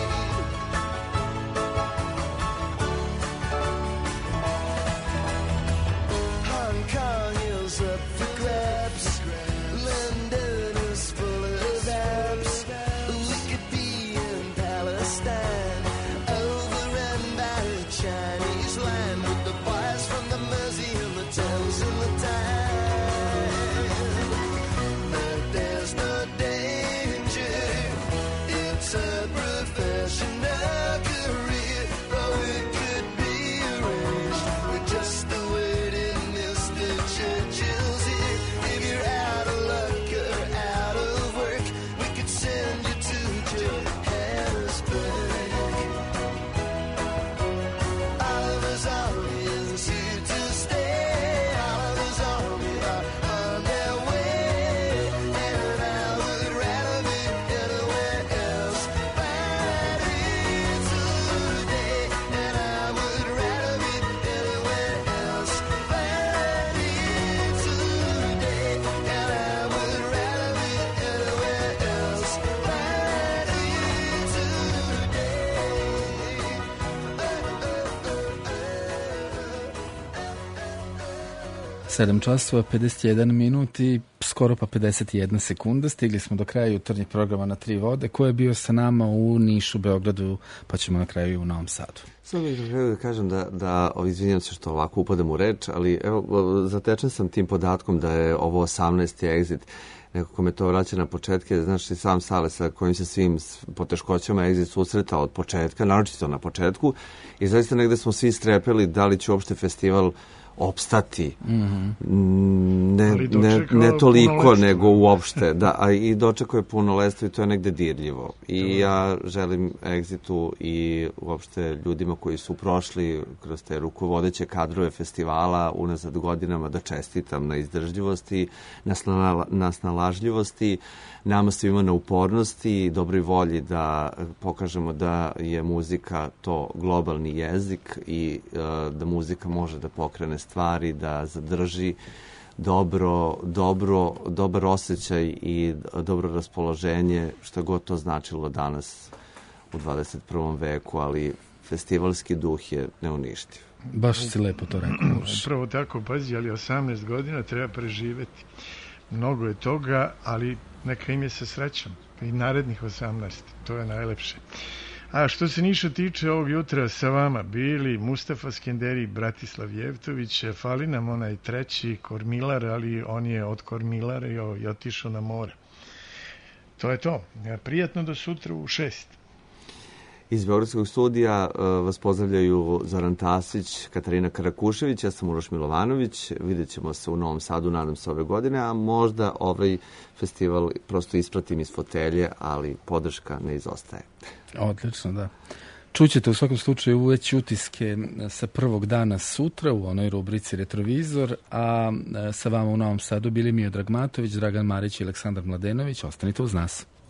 Hong Kong is up for grabs. London is full of apps. We could be in Palestine, overrun by the Chinese line, with the boys from the Mersey and the Thames and the Tyne. But there's no danger. It's a professional career, or it could be arranged with just the waiting Mister Churchill's here. If you're out of luck or out of work, we could send you to Johannesburg. Oliver's always here to stay. Oliver's always on their way, and I would rather be anywhere else but in today. And I would rather be anywhere else but in today. And I would rather be anywhere else but sedam časova, pedeset jedan minut i skoro pa pedeset jedna sekunda. Stigli smo do kraja jutarnjeg programa na Tri vode. Ko je bio sa nama u Nišu, Beogradu, pa ćemo na kraju i u Novom Sadu. Samo bih želeo da kažem da, da izvinjam se što ovako upadam u reč, ali evo, zatečen sam tim podatkom da je ovo osamnaesti Exit. Nekako me to vraća na početke, znaš i sam Sale sa kojim se svim poteškoćama Exit susretao od početka, naročito na početku, i zaista negde smo svi strepeli da li će uopšte festival opstati. Mm-hmm. Ne, ne, ne toliko nego uopšte, da, a i dočekao je punoletstvo i to je negde dirljivo. I ja želim Exitu i uopšte ljudima koji su prošli kroz te rukovodeće kadrove festivala unazad godinama da čestitam na izdržljivosti, na, snala, na snalažljivosti, nama svima na upornosti i dobroj volji da pokažemo da je muzika to globalni jezik i uh, da muzika može da pokrene stvari, da zadrži dobro, dobro, dobar osjećaj i dobro raspoloženje, što god to značilo danas u dvadeset prvom veku, ali festivalski duh je neuništiv. Baš si lepo to rekao. Upravo tako, pazi, ali osamnaest godina treba preživeti. Mnogo je toga, ali neka im je sa srećom. I narednih osamnaest, to je najlepše. A što se Niša tiče, ovog jutra sa vama bili Mustafa Skenderi, Bratislav Jevtović, fali nam onaj treći Kormilar, ali on je od Kormilara i otišao na more. To je to. Prijatno do sutra u šest. Iz Beogradskog studija uh, vas pozdravljaju Zoran Tasić, Katarina Karakušević, ja sam Uroš Milovanović. Vidjet ćemo se u Novom Sadu, nadam se, ove godine, a možda ovaj festival prosto ispratim iz fotelje, ali podrška ne izostaje. Odlično, da. Čućete u svakom slučaju već utiske sa prvog dana sutra u onoj rubrici Retrovizor, a sa vama u Novom Sadu bili Miodrag Matović, Dragan Marić i Aleksandar Mladenović. Ostanite uz nas.